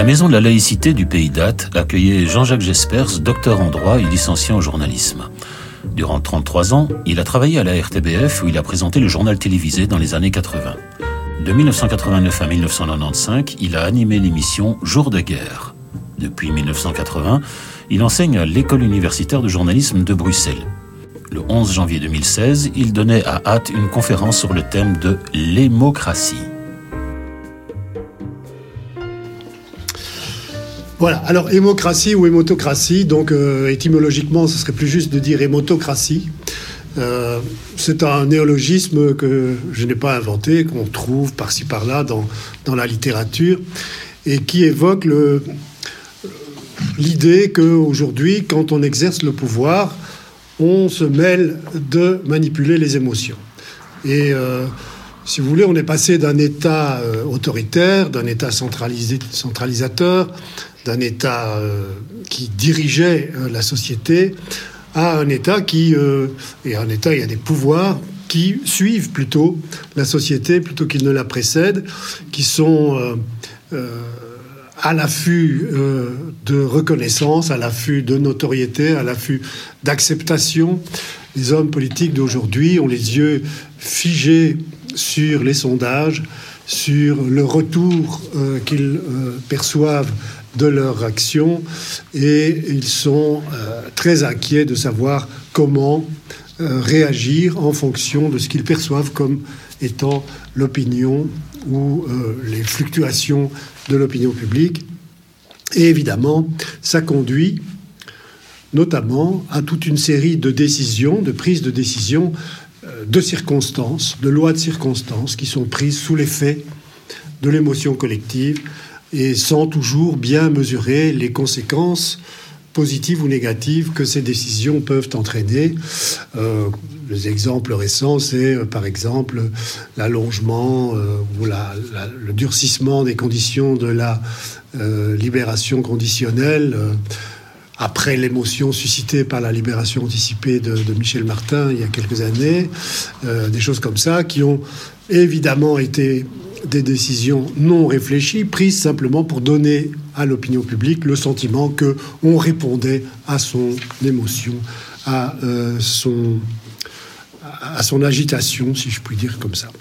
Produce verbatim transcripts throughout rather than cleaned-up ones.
Maison de la laïcité du Pays d'Ath accueillait Jean-Jacques Jespers, docteur en droit et licencié en journalisme. Durant trente-trois ans, il a travaillé à la R T B F où il a présenté le journal télévisé dans les années quatre-vingts. De mille neuf cent quatre-vingt-neuf à mille neuf cent quatre-vingt-quinze, il a animé l'émission Jour de guerre. Depuis mille neuf cent quatre-vingts, il enseigne à l'École universitaire de journalisme de Bruxelles. Le onze janvier deux mille seize, il donnait à Ath une conférence sur le thème de l'émocratie. Voilà, alors hémocratie ou hémotocratie, donc euh, étymologiquement ce serait plus juste de dire hémotocratie. Euh, c'est un néologisme que je n'ai pas inventé, qu'on trouve par-ci par-là dans, dans la littérature, et qui évoque le, l'idée qu'aujourd'hui, quand on exerce le pouvoir, on se mêle de manipuler les émotions. Et euh, si vous voulez, on est passé d'un État euh, autoritaire, d'un État centralisé, centralisateur, d'un État euh, qui dirigeait euh, la société, à un État qui... Euh, et un État, il y a des pouvoirs qui suivent plutôt la société, plutôt qu'ils ne la précèdent, qui sont euh, euh, à l'affût euh, de reconnaissance, à l'affût de notoriété, à l'affût d'acceptation. Les hommes politiques d'aujourd'hui ont les yeux figés sur les sondages, sur le retour euh, qu'ils euh, perçoivent de leur action, et ils sont euh, très inquiets de savoir comment euh, réagir en fonction de ce qu'ils perçoivent comme étant l'opinion ou euh, les fluctuations de l'opinion publique. Et évidemment, ça conduit notamment à toute une série de décisions, de prises de décisions, euh, de circonstances, de lois de circonstances qui sont prises sous l'effet de l'émotion collective, et sans toujours bien mesurer les conséquences positives ou négatives que ces décisions peuvent entraîner. Euh, les exemples récents, c'est euh, par exemple l'allongement euh, ou la, la, le durcissement des conditions de la euh, libération conditionnelle euh, après l'émotion suscitée par la libération anticipée de, de Michel Martin il y a quelques années. Euh, des choses comme ça qui ont évidemment été des décisions non réfléchies, prises simplement pour donner à l'opinion publique le sentiment qu'on répondait à son émotion, à, euh, son, à son agitation, si je puis dire comme ça.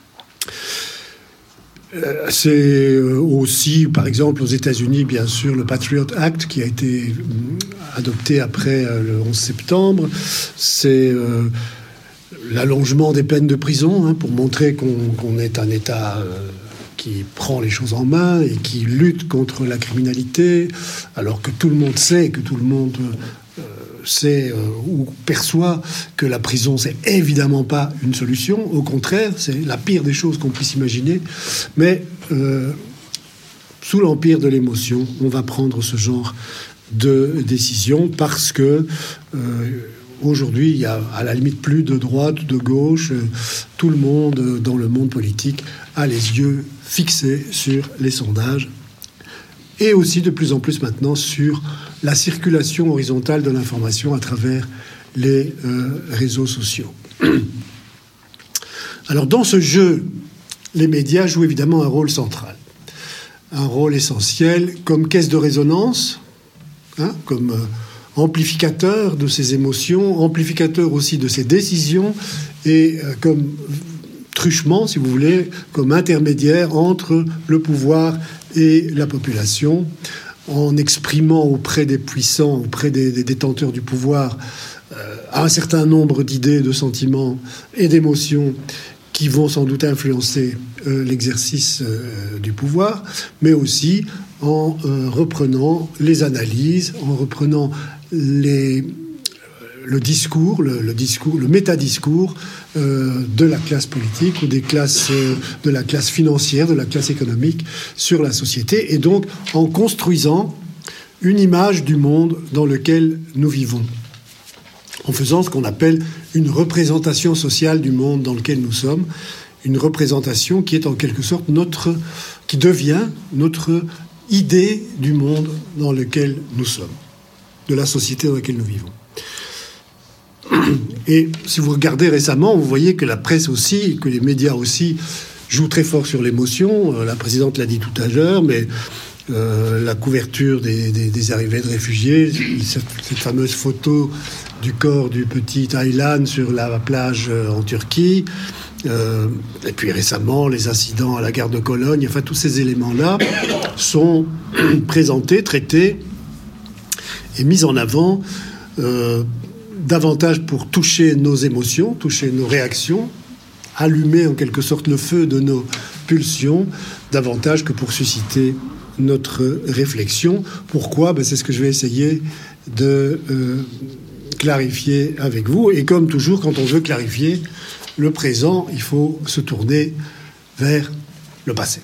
Euh, c'est aussi, par exemple, aux États-Unis, bien sûr, le Patriot Act qui a été adopté après euh, le onze septembre. C'est... Euh, l'allongement des peines de prison, hein, pour montrer qu'on, qu'on est un État euh, qui prend les choses en main et qui lutte contre la criminalité, alors que tout le monde sait, que tout le monde euh, sait euh, ou perçoit que la prison, c'est évidemment pas une solution. Au contraire, c'est la pire des choses qu'on puisse imaginer. Mais euh, sous l'empire de l'émotion, on va prendre ce genre de décision parce que... Euh, Aujourd'hui, il y a à la limite plus de droite, de gauche. Tout le monde dans le monde politique a les yeux fixés sur les sondages et aussi de plus en plus maintenant sur la circulation horizontale de l'information à travers les euh, réseaux sociaux. Alors dans ce jeu, les médias jouent évidemment un rôle central, un rôle essentiel comme caisse de résonance, hein, comme... Euh, amplificateur de ses émotions, amplificateur aussi de ses décisions, et euh, comme truchement, si vous voulez, comme intermédiaire entre le pouvoir et la population, en exprimant auprès des puissants, auprès des, des détenteurs du pouvoir, euh, un certain nombre d'idées, de sentiments et d'émotions qui vont sans doute influencer euh, l'exercice euh, du pouvoir, mais aussi en euh, reprenant les analyses, en reprenant les, le discours, le, le discours, le métadiscours euh, de la classe politique ou des classes, euh, de la classe financière, de la classe économique sur la société, et donc en construisant une image du monde dans lequel nous vivons, en faisant ce qu'on appelle une représentation sociale du monde dans lequel nous sommes, une représentation qui est en quelque sorte notre, qui devient notre idée du monde dans lequel nous sommes, de la société dans laquelle nous vivons. Et si vous regardez récemment, vous voyez que la presse aussi, que les médias aussi jouent très fort sur l'émotion. La présidente l'a dit tout à l'heure, mais euh, la couverture des, des, des arrivées de réfugiés, cette, cette fameuse photo du corps du petit Aylan sur la plage en Turquie, euh, et puis récemment les incidents à la gare de Cologne. Enfin, tous ces éléments-là sont présentés, traités et mis en avant euh, davantage pour toucher nos émotions, toucher nos réactions, allumer en quelque sorte le feu de nos pulsions, davantage que pour susciter notre réflexion. Pourquoi ? Ben, c'est ce que je vais essayer de euh, clarifier avec vous. Et comme toujours, quand on veut clarifier le présent, il faut se tourner vers le passé.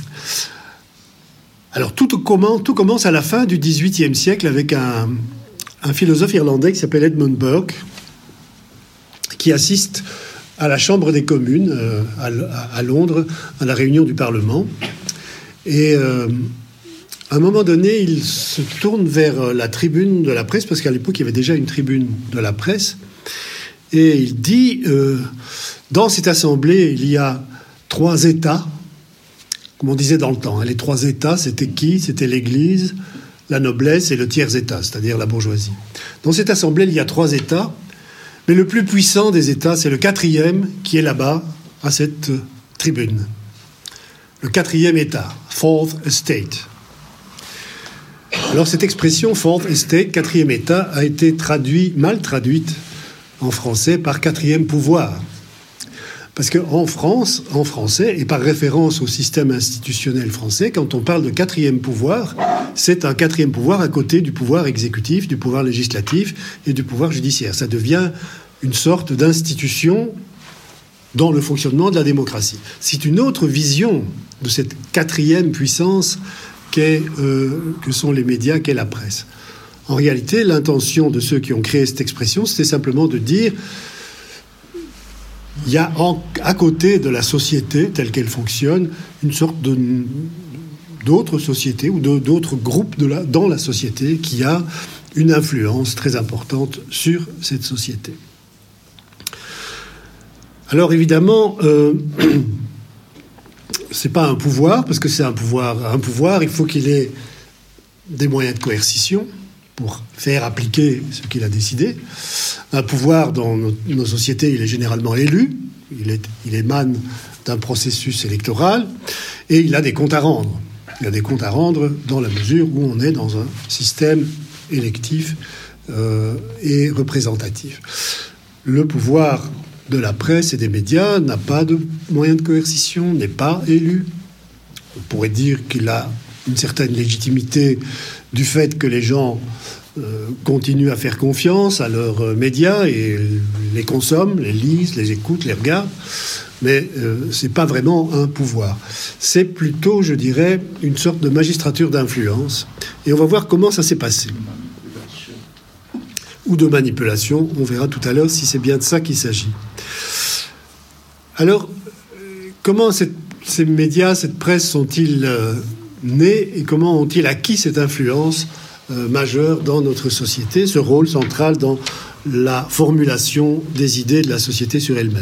Alors, tout commence, tout commence à la fin du dix-huitième siècle avec un, un philosophe irlandais qui s'appelle Edmund Burke, qui assiste à la Chambre des communes euh, à, à Londres, à la réunion du Parlement. Et euh, à un moment donné, il se tourne vers la tribune de la presse, parce qu'à l'époque, il y avait déjà une tribune de la presse. Et il dit, euh, dans cette assemblée, il y a trois États, comme on disait dans le temps. Hein, les trois États, c'était qui ? C'était l'Église, la noblesse et le tiers-État, c'est-à-dire la bourgeoisie. Dans cette assemblée, il y a trois États, mais le plus puissant des États, c'est le quatrième qui est là-bas, à cette tribune. Le quatrième État, Fourth Estate. Alors cette expression Fourth Estate, quatrième État, a été traduit, mal traduite en français par quatrième pouvoir. Parce qu'en France, en français, et par référence au système institutionnel français, quand on parle de quatrième pouvoir, c'est un quatrième pouvoir à côté du pouvoir exécutif, du pouvoir législatif et du pouvoir judiciaire. Ça devient une sorte d'institution dans le fonctionnement de la démocratie. C'est une autre vision de cette quatrième puissance qu'est, euh, que sont les médias, qu'est la presse. En réalité, l'intention de ceux qui ont créé cette expression, c'était simplement de dire il y a en, à côté de la société telle qu'elle fonctionne une sorte de, d'autres sociétés ou de, d'autres groupes de la, dans la société qui a une influence très importante sur cette société. Alors évidemment, euh, c'est pas un pouvoir, parce que c'est un pouvoir. Un pouvoir, il faut qu'il ait des moyens de coercition pour faire appliquer ce qu'il a décidé. Un pouvoir dans nos, nos sociétés, il est généralement élu, il, est, il émane d'un processus électoral, et il a des comptes à rendre. Il a des comptes à rendre dans la mesure où on est dans un système électif euh, et représentatif. Le pouvoir de la presse et des médias n'a pas de moyens de coercition, n'est pas élu. On pourrait dire qu'il a une certaine légitimité du fait que les gens euh, continuent à faire confiance à leurs euh, médias et les consomment, les lisent, les écoutent, les regardent. Mais euh, c'est pas vraiment un pouvoir. C'est plutôt, je dirais, une sorte de magistrature d'influence. Et on va voir comment ça s'est passé. Ou de manipulation. On verra tout à l'heure si c'est bien de ça qu'il s'agit. Alors, comment cette, ces médias, cette presse sont-ils euh, nés et comment ont-ils acquis cette influence euh, majeure dans notre société, ce rôle central dans la formulation des idées de la société sur elle-même ?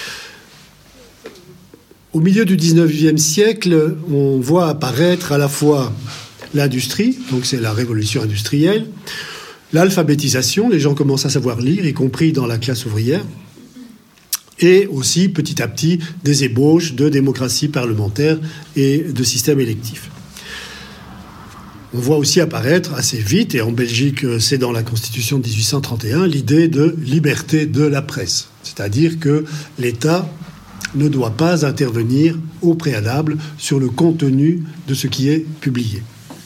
Au milieu du dix-neuvième siècle, on voit apparaître à la fois l'industrie, donc c'est la révolution industrielle, l'alphabétisation, les gens commencent à savoir lire, y compris dans la classe ouvrière, et aussi, petit à petit, des ébauches de démocratie parlementaire et de système électif. On voit aussi apparaître assez vite, et en Belgique, c'est dans la Constitution de dix-huit cent trente et un, l'idée de liberté de la presse, c'est-à-dire que l'État ne doit pas intervenir au préalable sur le contenu de ce qui est publié.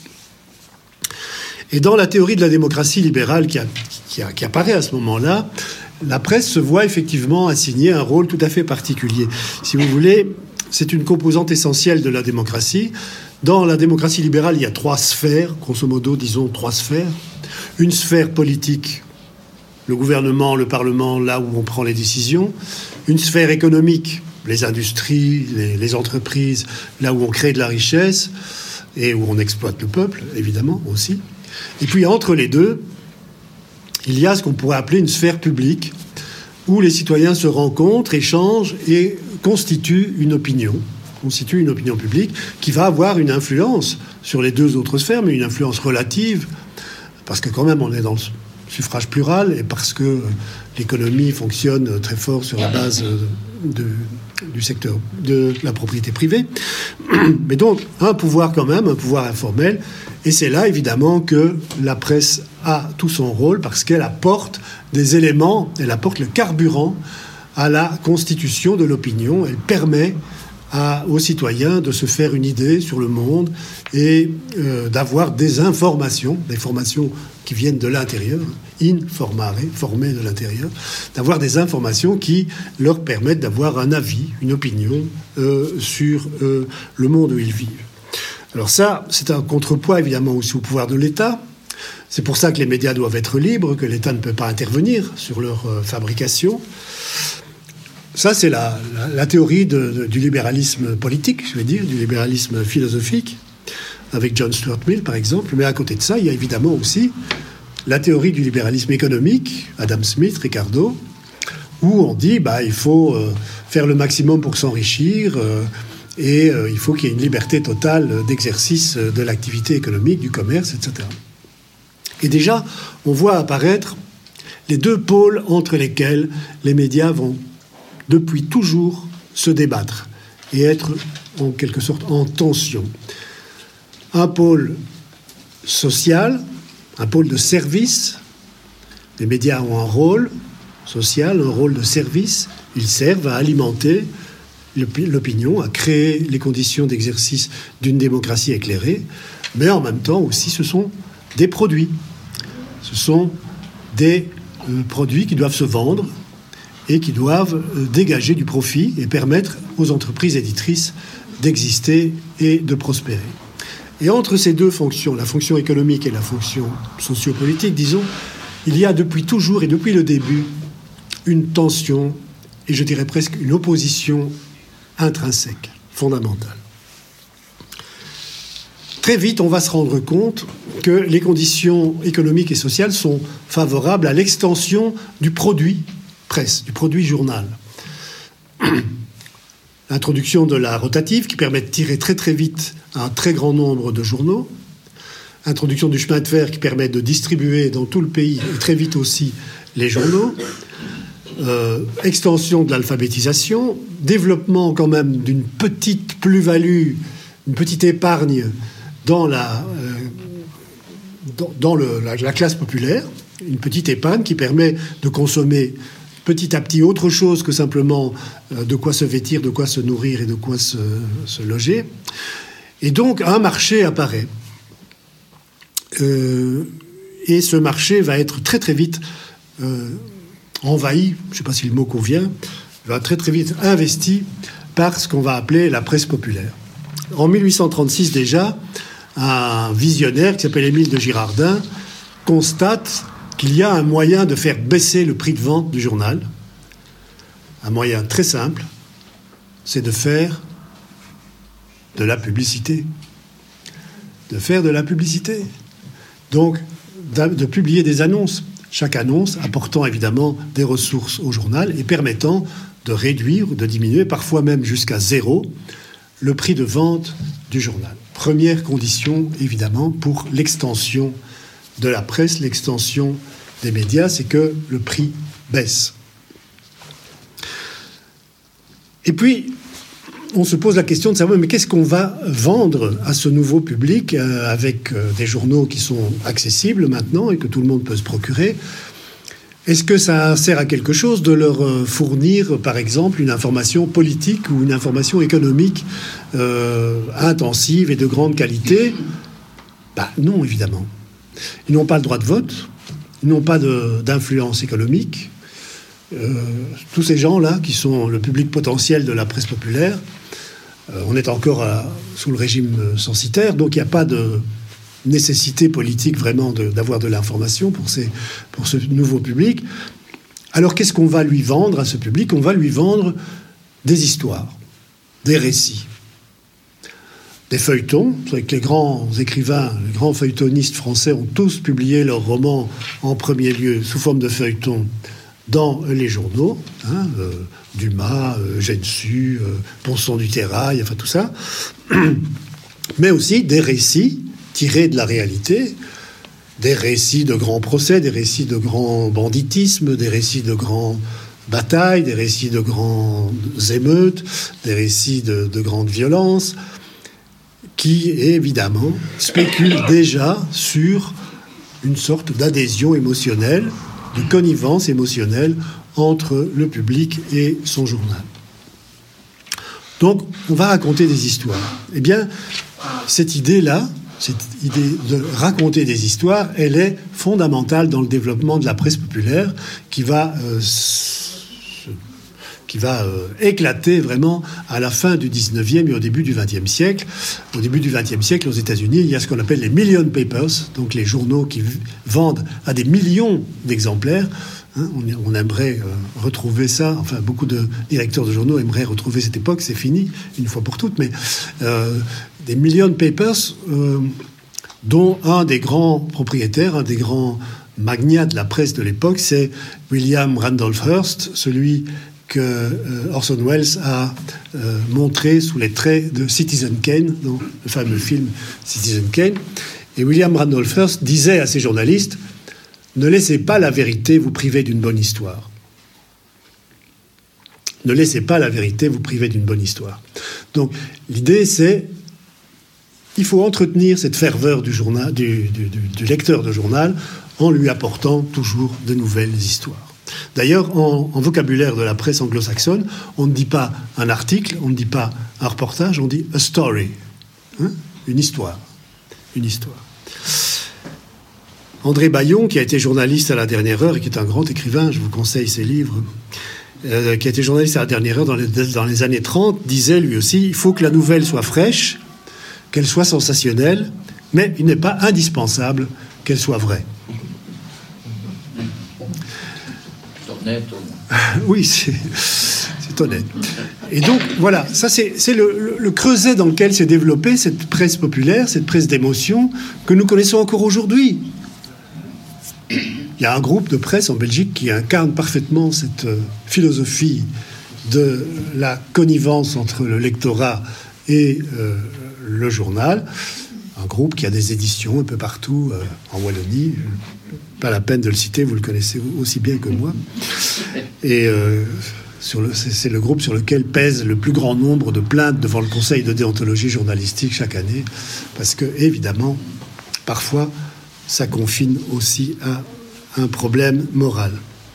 Et dans la théorie de la démocratie libérale qui, a, qui, a, qui apparaît à ce moment-là, la presse se voit effectivement assigner un rôle tout à fait particulier. Si vous voulez, c'est une composante essentielle de la démocratie. Dans la démocratie libérale, il y a trois sphères, grosso modo, disons trois sphères. Une sphère politique, le gouvernement, le Parlement, là où on prend les décisions. Une sphère économique, les industries, les, les entreprises, là où on crée de la richesse et où on exploite le peuple, évidemment, aussi. Et puis, entre les deux, il y a ce qu'on pourrait appeler une sphère publique, où les citoyens se rencontrent, échangent et constituent une opinion, constituent une opinion publique qui va avoir une influence sur les deux autres sphères, mais une influence relative, parce que quand même on est dans le suffrage plural et parce que l'économie fonctionne très fort sur la base de, du secteur de la propriété privée. Mais donc un pouvoir quand même, un pouvoir informel, et c'est là évidemment que la presse a tout son rôle, parce qu'elle apporte des éléments, elle apporte le carburant à la constitution de l'opinion, elle permet à, aux citoyens de se faire une idée sur le monde et euh, d'avoir des informations, des formations qui viennent de l'intérieur, informare, formées de l'intérieur, d'avoir des informations qui leur permettent d'avoir un avis, une opinion euh, sur euh, le monde où ils vivent. Alors ça, c'est un contrepoids évidemment aussi au pouvoir de l'État. C'est pour ça que les médias doivent être libres, que l'État ne peut pas intervenir sur leur euh, fabrication. Ça, c'est la, la, la théorie de, de, du libéralisme politique, je vais dire, du libéralisme philosophique, avec John Stuart Mill, par exemple. Mais à côté de ça, il y a évidemment aussi la théorie du libéralisme économique, Adam Smith, Ricardo, où on dit bah, il faut euh, faire le maximum pour s'enrichir euh, et euh, il faut qu'il y ait une liberté totale d'exercice de l'activité économique, du commerce, et cetera. Et déjà, on voit apparaître les deux pôles entre lesquels les médias vont depuis toujours se débattre et être en quelque sorte en tension. Un pôle social, un pôle de service. Les médias ont un rôle social, un rôle de service. Ils servent à alimenter l'opinion, à créer les conditions d'exercice d'une démocratie éclairée. Mais en même temps aussi, ce sont des produits. Ce sont des euh, produits qui doivent se vendre et qui doivent dégager du profit et permettre aux entreprises éditrices d'exister et de prospérer. Et entre ces deux fonctions, la fonction économique et la fonction sociopolitique, disons, il y a depuis toujours et depuis le début une tension, et je dirais presque une opposition intrinsèque, fondamentale. Très vite, on va se rendre compte que les conditions économiques et sociales sont favorables à l'extension du produit presse, du produit journal. L'introduction de la rotative qui permet de tirer très très vite un très grand nombre de journaux. Introduction du chemin de fer qui permet de distribuer dans tout le pays et très vite aussi les journaux. Euh, extension de l'alphabétisation. Développement quand même d'une petite plus-value, une petite épargne dans la, euh, dans, dans le, la, la classe populaire. Une petite épargne qui permet de consommer petit à petit autre chose que simplement euh, de quoi se vêtir, de quoi se nourrir et de quoi se, se loger. Et donc un marché apparaît. Euh, et ce marché va être très très vite euh, envahi, je ne sais pas si le mot convient, va très très vite investi par ce qu'on va appeler la presse populaire. En mille huit cent trente-six déjà, un visionnaire qui s'appelle Émile de Girardin constate qu'il y a un moyen de faire baisser le prix de vente du journal. Un moyen très simple, c'est de faire de la publicité. De faire de la publicité. Donc, de publier des annonces. Chaque annonce apportant évidemment des ressources au journal et permettant de réduire, de diminuer, parfois même jusqu'à zéro, le prix de vente du journal. Première condition, évidemment, pour l'extension de la presse, l'extension des médias, c'est que le prix baisse. Et puis, on se pose la question de savoir, mais qu'est-ce qu'on va vendre à ce nouveau public euh, avec euh, des journaux qui sont accessibles maintenant et que tout le monde peut se procurer? Est-ce que ça sert à quelque chose de leur euh, fournir, par exemple, une information politique ou une information économique euh, intensive et de grande qualité? Ben, non, évidemment. Ils n'ont pas le droit de vote, ils n'ont pas de, d'influence économique. Euh, tous ces gens-là, qui sont le public potentiel de la presse populaire, euh, on est encore à, sous le régime censitaire, donc il n'y a pas de nécessité politique vraiment de, d'avoir de l'information pour, ces, pour ce nouveau public. Alors qu'est-ce qu'on va lui vendre à ce public? On va lui vendre des histoires, des récits, des feuilletons. Vous savez que les grands écrivains, les grands feuilletonistes français ont tous publié leurs romans en premier lieu sous forme de feuilletons dans les journaux, hein, euh, Dumas, euh, Gensu, euh, Ponson du Terrail, enfin tout ça. mais aussi des récits tirés de la réalité, des récits de grands procès, des récits de grands banditismes, des récits de grands batailles, des récits de grandes émeutes, des récits de, de grandes violences, qui, évidemment, spéculent déjà sur une sorte d'adhésion émotionnelle, de connivence émotionnelle entre le public et son journal. Donc, on va raconter des histoires. Eh bien, cette idée-là, cette idée de raconter des histoires, elle est fondamentale dans le développement de la presse populaire qui va, euh, qui va euh, éclater vraiment à la fin du dix-neuvième et au début du vingtième siècle. Au début du vingtième siècle, aux États-Unis, il y a ce qu'on appelle les million papers, donc les journaux qui vendent à des millions d'exemplaires. Hein, on, on aimerait euh, retrouver ça, enfin beaucoup de directeurs de journaux aimeraient retrouver cette époque, c'est fini une fois pour toutes, mais euh, des million papers euh, dont un des grands propriétaires, un des grands magnats de la presse de l'époque, c'est William Randolph Hearst, celui que euh, Orson Welles a euh, montré sous les traits de Citizen Kane, dans le fameux film Citizen Kane. Et William Randolph Hearst disait à ses journalistes: ne laissez pas la vérité vous priver d'une bonne histoire. Ne laissez pas la vérité vous priver d'une bonne histoire. Donc, l'idée, c'est il faut entretenir cette ferveur du, journal, du, du, du, du lecteur de journal en lui apportant toujours de nouvelles histoires. D'ailleurs, en, en vocabulaire de la presse anglo-saxonne, on ne dit pas un article, on ne dit pas un reportage, on dit a story, hein, une histoire, une histoire. André Bayon, qui a été journaliste à la dernière heure et qui est un grand écrivain, je vous conseille ses livres, euh, qui a été journaliste à la dernière heure dans les, dans les années trente, disait lui aussi: il faut que la nouvelle soit fraîche, qu'elle soit sensationnelle, mais il n'est pas indispensable qu'elle soit vraie. C'est honnête. Oui, c'est, c'est honnête. Et donc, voilà, ça c'est, c'est le, le, le creuset dans lequel s'est développée cette presse populaire, cette presse d'émotion que nous connaissons encore aujourd'hui. Il y a un groupe de presse en Belgique qui incarne parfaitement cette euh, philosophie de la connivence entre le lectorat et euh, le journal. Un groupe qui a des éditions un peu partout euh, en Wallonie. Pas la peine de le citer, vous le connaissez aussi bien que moi. Et euh, sur le, c'est, c'est le groupe sur lequel pèse le plus grand nombre de plaintes devant le Conseil de déontologie journalistique chaque année. Parce que, évidemment, parfois, ça confine aussi à un problème moral.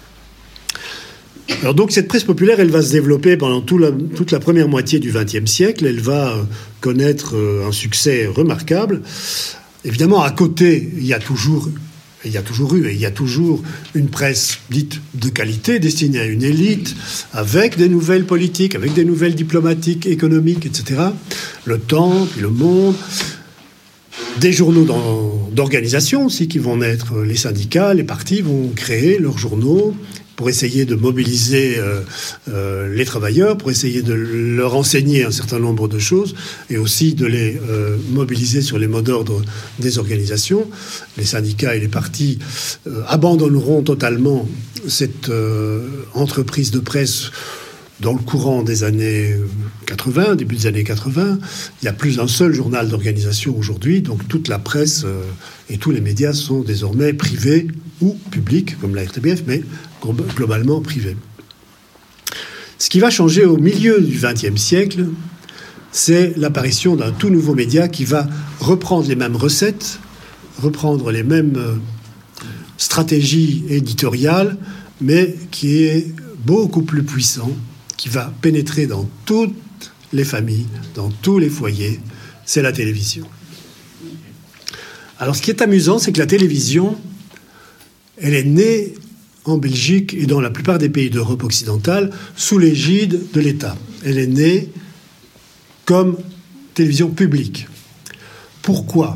Alors donc cette presse populaire, elle va se développer pendant tout la, toute la première moitié du vingtième siècle. Elle va euh, connaître euh, un succès remarquable. Évidemment, à côté, il y a toujours, il y a toujours eu et il y a toujours une presse dite de qualité, destinée à une élite, avec des nouvelles politiques, avec des nouvelles diplomatiques, économiques, et cetera. Le Temps, puis Le Monde. Des journaux dans, d'organisation aussi qui vont naître. Les syndicats, les partis vont créer leurs journaux pour essayer de mobiliser euh, euh, les travailleurs, pour essayer de leur enseigner un certain nombre de choses et aussi de les euh, mobiliser sur les mots d'ordre des organisations. Les syndicats et les partis euh, abandonneront totalement cette euh, entreprise de presse dans le courant des années quatre-vingts, début des années quatre-vingts. Il n'y a plus un seul journal d'organisation aujourd'hui, donc toute la presse euh, et tous les médias sont désormais privés ou publics, comme la R T B F, mais globalement privés. Ce qui va changer au milieu du vingtième siècle, c'est l'apparition d'un tout nouveau média qui va reprendre les mêmes recettes, reprendre les mêmes euh, stratégies éditoriales, mais qui est beaucoup plus puissant, qui va pénétrer dans toutes les familles, dans tous les foyers, c'est la télévision. Alors, ce qui est amusant, c'est que la télévision, elle est née en Belgique et dans la plupart des pays d'Europe occidentale sous l'égide de l'État. Elle est née comme télévision publique. Pourquoi ?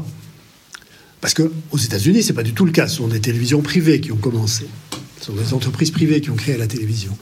Parce qu'aux États-Unis, ce n'est pas du tout le cas. Ce sont des télévisions privées qui ont commencé. Ce sont des entreprises privées qui ont créé la télévision.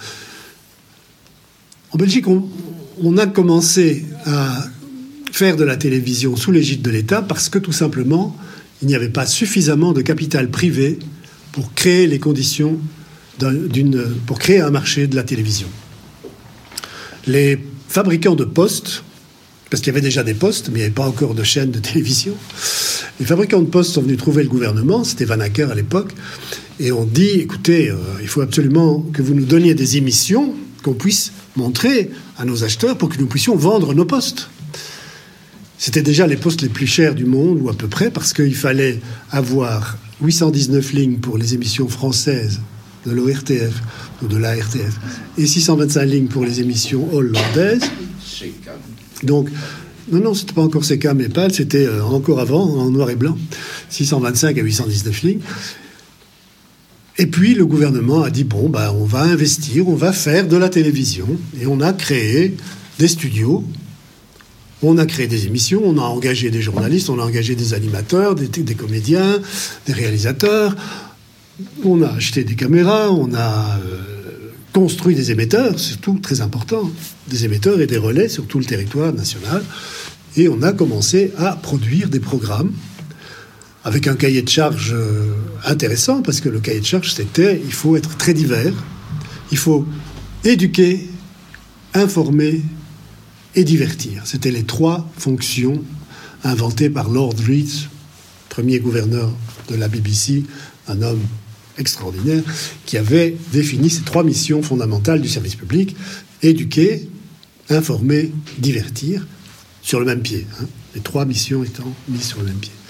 En Belgique, on, on a commencé à faire de la télévision sous l'égide de l'État parce que, tout simplement, il n'y avait pas suffisamment de capital privé pour créer les conditions d'un, d'une, pour créer un marché de la télévision. Les fabricants de postes parce qu'il y avait déjà des postes, mais il n'y avait pas encore de chaîne de télévision. Les fabricants de postes sont venus trouver le gouvernement, c'était Van Acker à l'époque, et on dit, écoutez, euh, il faut absolument que vous nous donniez des émissions qu'on puisse montrer à nos acheteurs pour que nous puissions vendre nos postes. C'était déjà les postes les plus chers du monde, ou à peu près, parce qu'il fallait avoir huit cent dix-neuf lignes pour les émissions françaises de l'O R T F, ou de l'A R T F, et six cent vingt-cinq lignes pour les émissions hollandaises. Donc, non, non, c'était pas encore C K M et P A L, c'était euh, encore avant, en noir et blanc, six cent vingt-cinq à huit cent dix-neuf lignes. Et puis, le gouvernement a dit, bon, bah, on va investir, on va faire de la télévision. Et on a créé des studios, on a créé des émissions, on a engagé des journalistes, on a engagé des animateurs, des, des comédiens, des réalisateurs. On a acheté des caméras, on a euh, construit des émetteurs, surtout très important, des émetteurs et des relais sur tout le territoire national. Et on a commencé à produire des programmes avec un cahier de charge euh, intéressant, parce que le cahier de charge, c'était, il faut être très divers, il faut éduquer, informer et divertir. C'était les trois fonctions inventées par Lord Reed, premier gouverneur de la B B C, un homme extraordinaire, qui avait défini ces trois missions fondamentales du service public: éduquer, informer, divertir, sur le même pied, hein, les trois missions étant mises sur le même pied.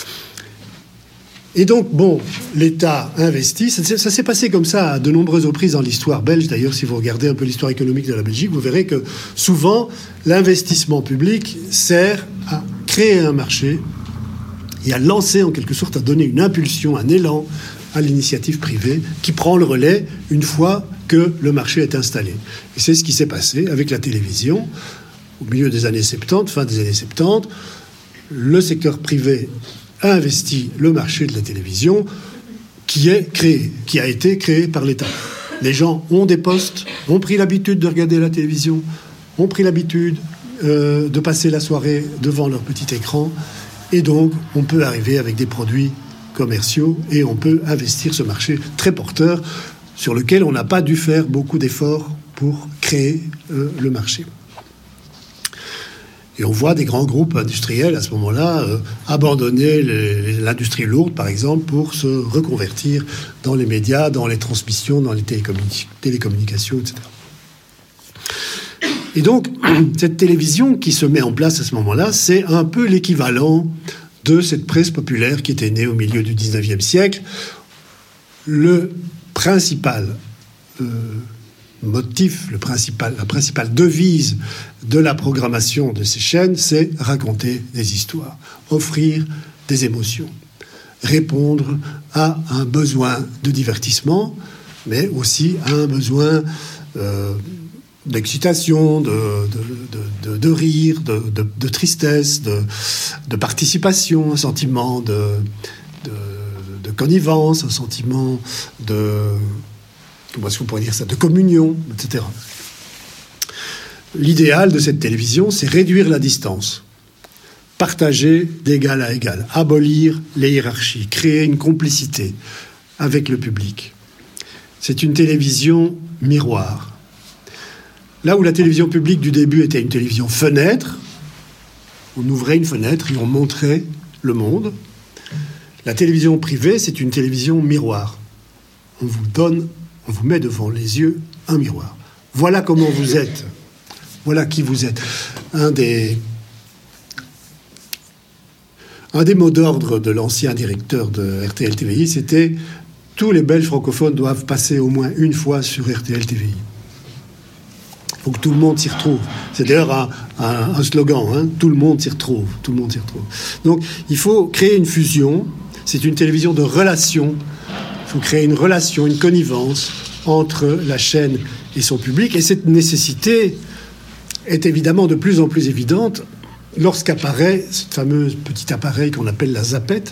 Et donc, bon, l'État investit. Ça, ça s'est passé comme ça à de nombreuses reprises dans l'histoire belge. D'ailleurs, si vous regardez un peu l'histoire économique de la Belgique, vous verrez que souvent, l'investissement public sert à créer un marché et à lancer, en quelque sorte, à donner une impulsion, un élan à l'initiative privée qui prend le relais une fois que le marché est installé. Et c'est ce qui s'est passé avec la télévision. Au milieu des années soixante-dix, fin des années soixante-dix, le secteur privé a investi le marché de la télévision qui est créé, qui a été créé par l'État. Les gens ont des postes, ont pris l'habitude de regarder la télévision, ont pris l'habitude euh, de passer la soirée devant leur petit écran, et donc on peut arriver avec des produits commerciaux et on peut investir ce marché très porteur sur lequel on n'a pas dû faire beaucoup d'efforts pour créer euh, le marché. Et on voit des grands groupes industriels à ce moment-là euh, abandonner les, l'industrie lourde, par exemple, pour se reconvertir dans les médias, dans les transmissions, dans les télécommuni- télécommunications, et cetera. Et donc, cette télévision qui se met en place à ce moment-là, c'est un peu l'équivalent de cette presse populaire qui était née au milieu du dix-neuvième siècle. Le principal euh, motif, le principal, la principale devise de la programmation de ces chaînes, c'est raconter des histoires, offrir des émotions, répondre à un besoin de divertissement, mais aussi à un besoin euh, d'excitation, de, de, de, de, de rire, de, de, de tristesse, de, de participation, un sentiment de, de, de connivence, un sentiment de... comment est-ce qu'on pourrait dire ça, de communion, et cetera. L'idéal de cette télévision, c'est réduire la distance, partager d'égal à égal, abolir les hiérarchies, créer une complicité avec le public. C'est une télévision miroir. Là où la télévision publique du début était une télévision fenêtre, on ouvrait une fenêtre et on montrait le monde, la télévision privée, c'est une télévision miroir. On vous donne On vous met devant les yeux un miroir. Voilà comment vous êtes. Voilà qui vous êtes. Un des, un des mots d'ordre de l'ancien directeur de R T L T V I, c'était « Tous les Belges francophones doivent passer au moins une fois sur R T L T V I ». Il faut que tout le monde s'y retrouve. C'est d'ailleurs un, un, un slogan, hein, « Tout le monde s'y retrouve ». Tout le monde s'y retrouve. Donc, il faut créer une fusion. C'est une télévision de relations. Il faut créer une relation, une connivence entre la chaîne et son public. Et cette nécessité est évidemment de plus en plus évidente lorsqu'apparaît ce fameux petit appareil qu'on appelle la zapette.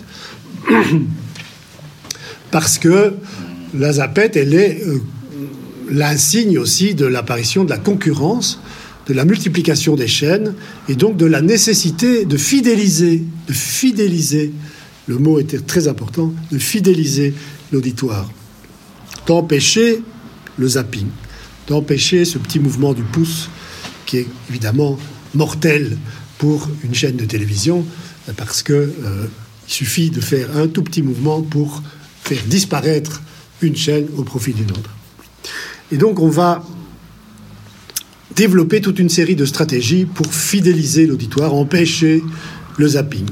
Parce que la zapette, elle est euh, l'insigne aussi de l'apparition de la concurrence, de la multiplication des chaînes, et donc de la nécessité de fidéliser, de fidéliser, le mot était très important, de fidéliser l'auditoire, d'empêcher le zapping, d'empêcher ce petit mouvement du pouce qui est évidemment mortel pour une chaîne de télévision, parce que euh, il suffit de faire un tout petit mouvement pour faire disparaître une chaîne au profit d'une autre. Et donc on va développer toute une série de stratégies pour fidéliser l'auditoire, empêcher le zapping.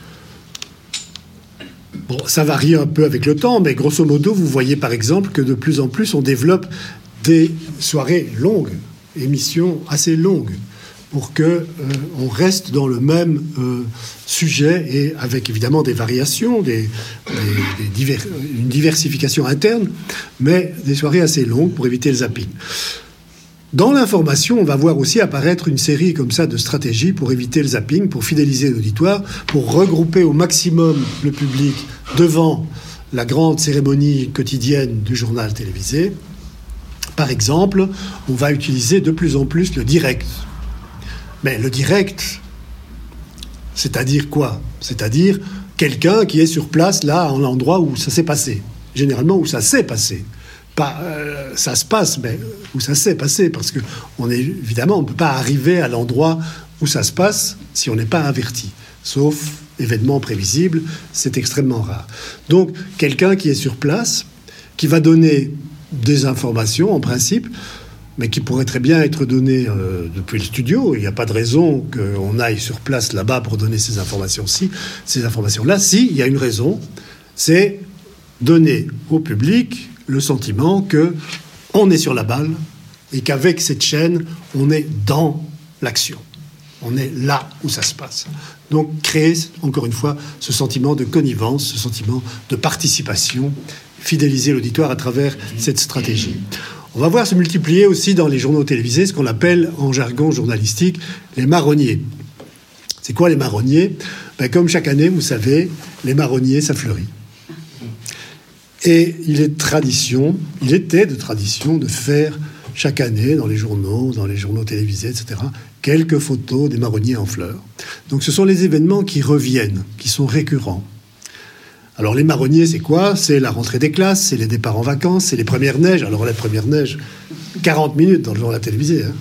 Bon, ça varie un peu avec le temps, mais grosso modo, vous voyez par exemple que de plus en plus on développe des soirées longues, émissions assez longues, pour que euh, on reste dans le même euh, sujet et avec évidemment des variations, des, des, des divers, une diversification interne, mais des soirées assez longues pour éviter le zapping. Dans l'information, on va voir aussi apparaître une série comme ça de stratégies pour éviter le zapping, pour fidéliser l'auditoire, pour regrouper au maximum le public devant la grande cérémonie quotidienne du journal télévisé. Par exemple, on va utiliser de plus en plus le direct. Mais le direct, c'est-à-dire quoi ? C'est-à-dire quelqu'un qui est sur place, là, en l'endroit où ça s'est passé. Généralement, où ça s'est passé. Pas euh, ça se passe, mais où ça s'est passé. Parce que, on est, évidemment, on ne peut pas arriver à l'endroit où ça se passe si on n'est pas averti. Sauf événement prévisible, c'est extrêmement rare. Donc, quelqu'un qui est sur place, qui va donner des informations, en principe, mais qui pourrait très bien être donné euh, depuis le studio. Il n'y a pas de raison qu'on aille sur place là-bas pour donner ces informations-ci, ces informations-là. Si, il y a une raison, c'est donner au public le sentiment qu'on est sur la balle et qu'avec cette chaîne, on est dans l'action. On est là où ça se passe. Donc, créer, encore une fois, ce sentiment de connivence, ce sentiment de participation, fidéliser l'auditoire à travers cette stratégie. On va voir se multiplier aussi dans les journaux télévisés ce qu'on appelle en jargon journalistique les marronniers. C'est quoi les marronniers ? Ben, comme chaque année, vous savez, les marronniers, ça fleurit. Et il est de tradition, il était de tradition de faire chaque année dans les journaux, dans les journaux télévisés, et cetera, quelques photos des marronniers en fleurs. Donc ce sont les événements qui reviennent, qui sont récurrents. Alors les marronniers, c'est quoi ? C'est la rentrée des classes, c'est les départs en vacances, c'est les premières neiges. Alors les premières neiges, quarante minutes dans le journal télévisé. Hein.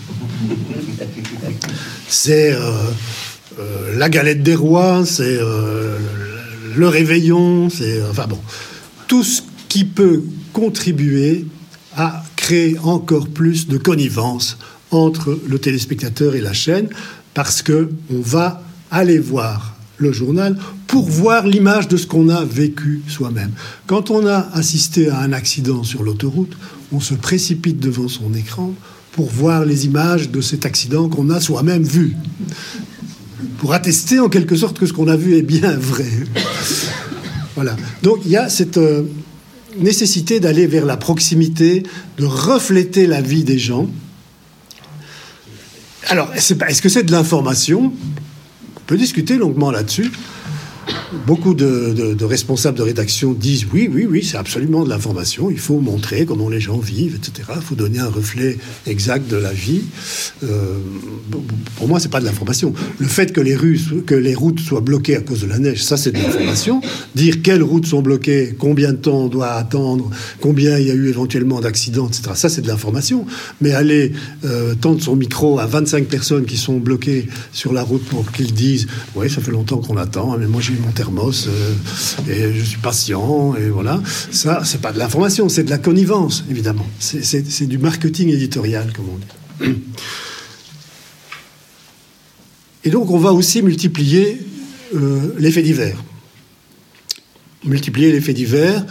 C'est euh, euh, la galette des rois, c'est euh, le réveillon, c'est... Euh, enfin bon, tout ce qui peut contribuer à créer encore plus de connivence entre le téléspectateur et la chaîne, parce qu'on va aller voir le journal pour voir l'image de ce qu'on a vécu soi-même. Quand on a assisté à un accident sur l'autoroute, on se précipite devant son écran pour voir les images de cet accident qu'on a soi-même vu, pour attester en quelque sorte que ce qu'on a vu est bien vrai. Voilà. Donc il y a cette euh, nécessité d'aller vers la proximité, de refléter la vie des gens. Alors, c'est pas, est-ce que c'est de l'information ? On peut discuter longuement là-dessus. Beaucoup de, de, de responsables de rédaction disent oui, oui, oui, c'est absolument de l'information. Il faut montrer comment les gens vivent, et cetera. Il faut donner un reflet exact de la vie. Euh, pour moi, c'est pas de l'information. Le fait que les, rues, que les routes soient bloquées à cause de la neige, ça, c'est de l'information. Dire quelles routes sont bloquées, combien de temps on doit attendre, combien il y a eu éventuellement d'accidents, et cetera. Ça, c'est de l'information. Mais aller euh, tendre son micro à vingt-cinq personnes qui sont bloquées sur la route pour qu'ils disent « Oui, ça fait longtemps qu'on attend, mais moi, j'ai eu mon thermos euh, et je suis patient, et voilà. » Ça, c'est pas de l'information, c'est de la connivence, évidemment. C'est, c'est, c'est du marketing éditorial, comme on dit. Et donc, on va aussi multiplier euh, les faits divers. Multiplier les faits divers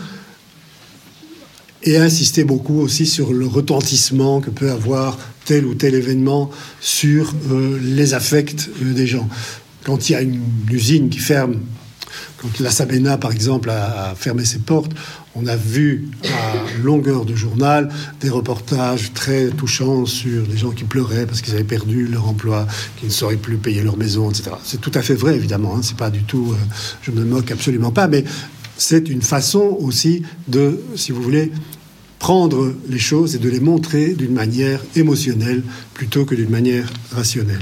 et insister beaucoup aussi sur le retentissement que peut avoir tel ou tel événement sur euh, les affects euh, des gens. Quand il y a une usine qui ferme, quand la Sabena, par exemple, a, a fermé ses portes, on a vu à longueur de journal des reportages très touchants sur des gens qui pleuraient parce qu'ils avaient perdu leur emploi, qui ne sauraient plus payer leur maison, et cetera. C'est tout à fait vrai, évidemment. Hein, c'est pas du tout... Euh, je ne me moque absolument pas, mais c'est une façon aussi de, si vous voulez, prendre les choses et de les montrer d'une manière émotionnelle plutôt que d'une manière rationnelle.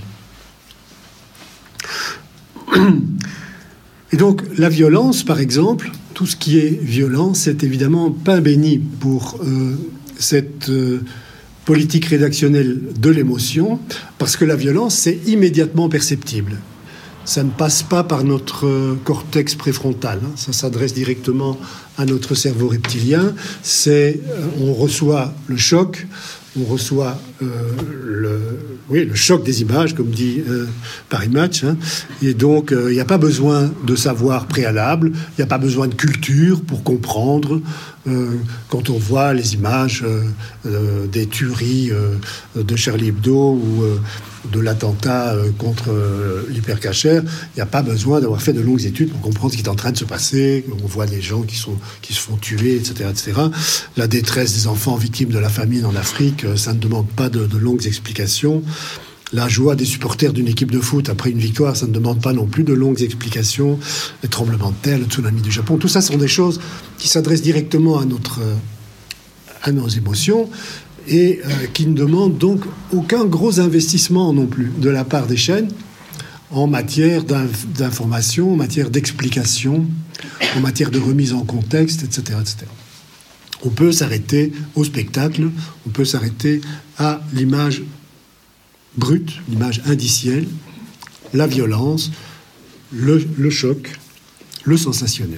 Et donc, la violence, par exemple, tout ce qui est violent, c'est évidemment pain béni pour euh, cette euh, politique rédactionnelle de l'émotion, parce que la violence, c'est immédiatement perceptible. Ça ne passe pas par notre cortex préfrontal. Hein. Ça s'adresse directement à notre cerveau reptilien. C'est, on reçoit le choc, on reçoit euh, le, oui, le choc des images, comme dit euh, Paris Match. Hein. Et donc, il euh, n'y a pas besoin de savoir préalable, il n'y a pas besoin de culture pour comprendre. Euh, quand on voit les images euh, euh, des tueries euh, de Charlie Hebdo ou euh, de l'attentat euh, contre euh, l'hypercacher, il n'y a pas besoin d'avoir fait de longues études pour comprendre ce qui est en train de se passer. On voit des gens qui, sont, qui se font tuer, et cetera, et cetera. La détresse des enfants victimes de la famine en Afrique, euh, ça ne demande pas de, de longues explications. La joie des supporters d'une équipe de foot après une victoire, ça ne demande pas non plus de longues explications. Les tremblements de terre, le tsunami du Japon, tout ça sont des choses qui s'adressent directement à, notre, à nos émotions et euh, qui ne demandent donc aucun gros investissement non plus de la part des chaînes en matière d'information, en matière d'explication, en matière de remise en contexte, et cetera, et cetera. On peut s'arrêter au spectacle, on peut s'arrêter à l'image brute, l'image indicielle, la violence, le, le choc, le sensationnel.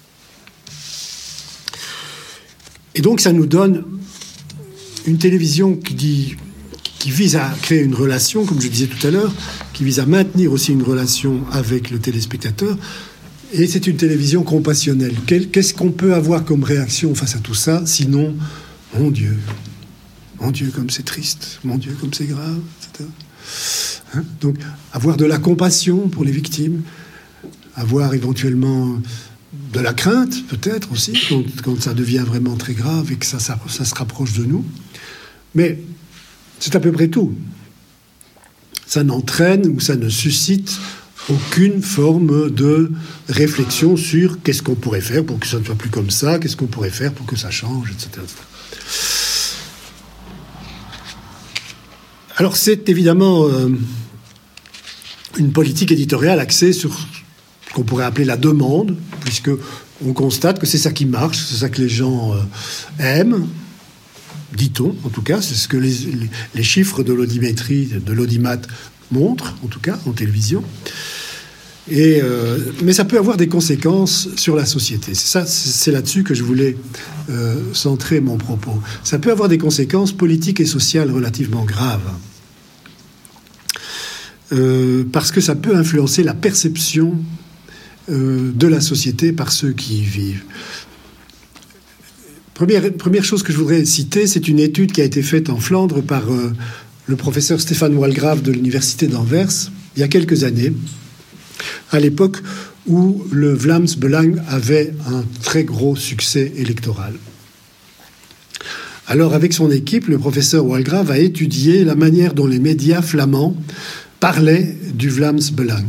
Et donc ça nous donne une télévision qui, dit, qui vise à créer une relation, comme je disais tout à l'heure, qui vise à maintenir aussi une relation avec le téléspectateur. Et c'est une télévision compassionnelle. Qu'est-ce qu'on peut avoir comme réaction face à tout ça, sinon, mon Dieu, mon Dieu, comme c'est triste, mon Dieu, comme c'est grave, et cetera. Hein? Donc, avoir de la compassion pour les victimes, avoir éventuellement de la crainte, peut-être aussi, quand, quand ça devient vraiment très grave et que ça, ça, ça se rapproche de nous. Mais c'est à peu près tout. Ça n'entraîne ou ça ne suscite aucune forme de réflexion sur qu'est-ce qu'on pourrait faire pour que ça ne soit plus comme ça, qu'est-ce qu'on pourrait faire pour que ça change, et cetera, et cetera. Alors c'est évidemment euh, une politique éditoriale axée sur ce qu'on pourrait appeler la demande, puisque on constate que c'est ça qui marche, c'est ça que les gens euh, aiment, dit-on en tout cas, c'est ce que les, les, les chiffres de l'audimétrie, de l'audimat montrent, en tout cas en télévision. Et, euh, mais ça peut avoir des conséquences sur la société. C'est ça, c'est là-dessus que je voulais euh, centrer mon propos. Ça peut avoir des conséquences politiques et sociales relativement graves. Euh, parce que ça peut influencer la perception euh, de la société par ceux qui y vivent. Première, première chose que je voudrais citer, c'est une étude qui a été faite en Flandre par euh, le professeur Stéphane Walgraaf de l'université d'Anvers, il y a quelques années, à l'époque où le Vlaams Belang avait un très gros succès électoral. Alors, avec son équipe, le professeur Walgraaf a étudié la manière dont les médias flamands parlaient du Vlaams Belang.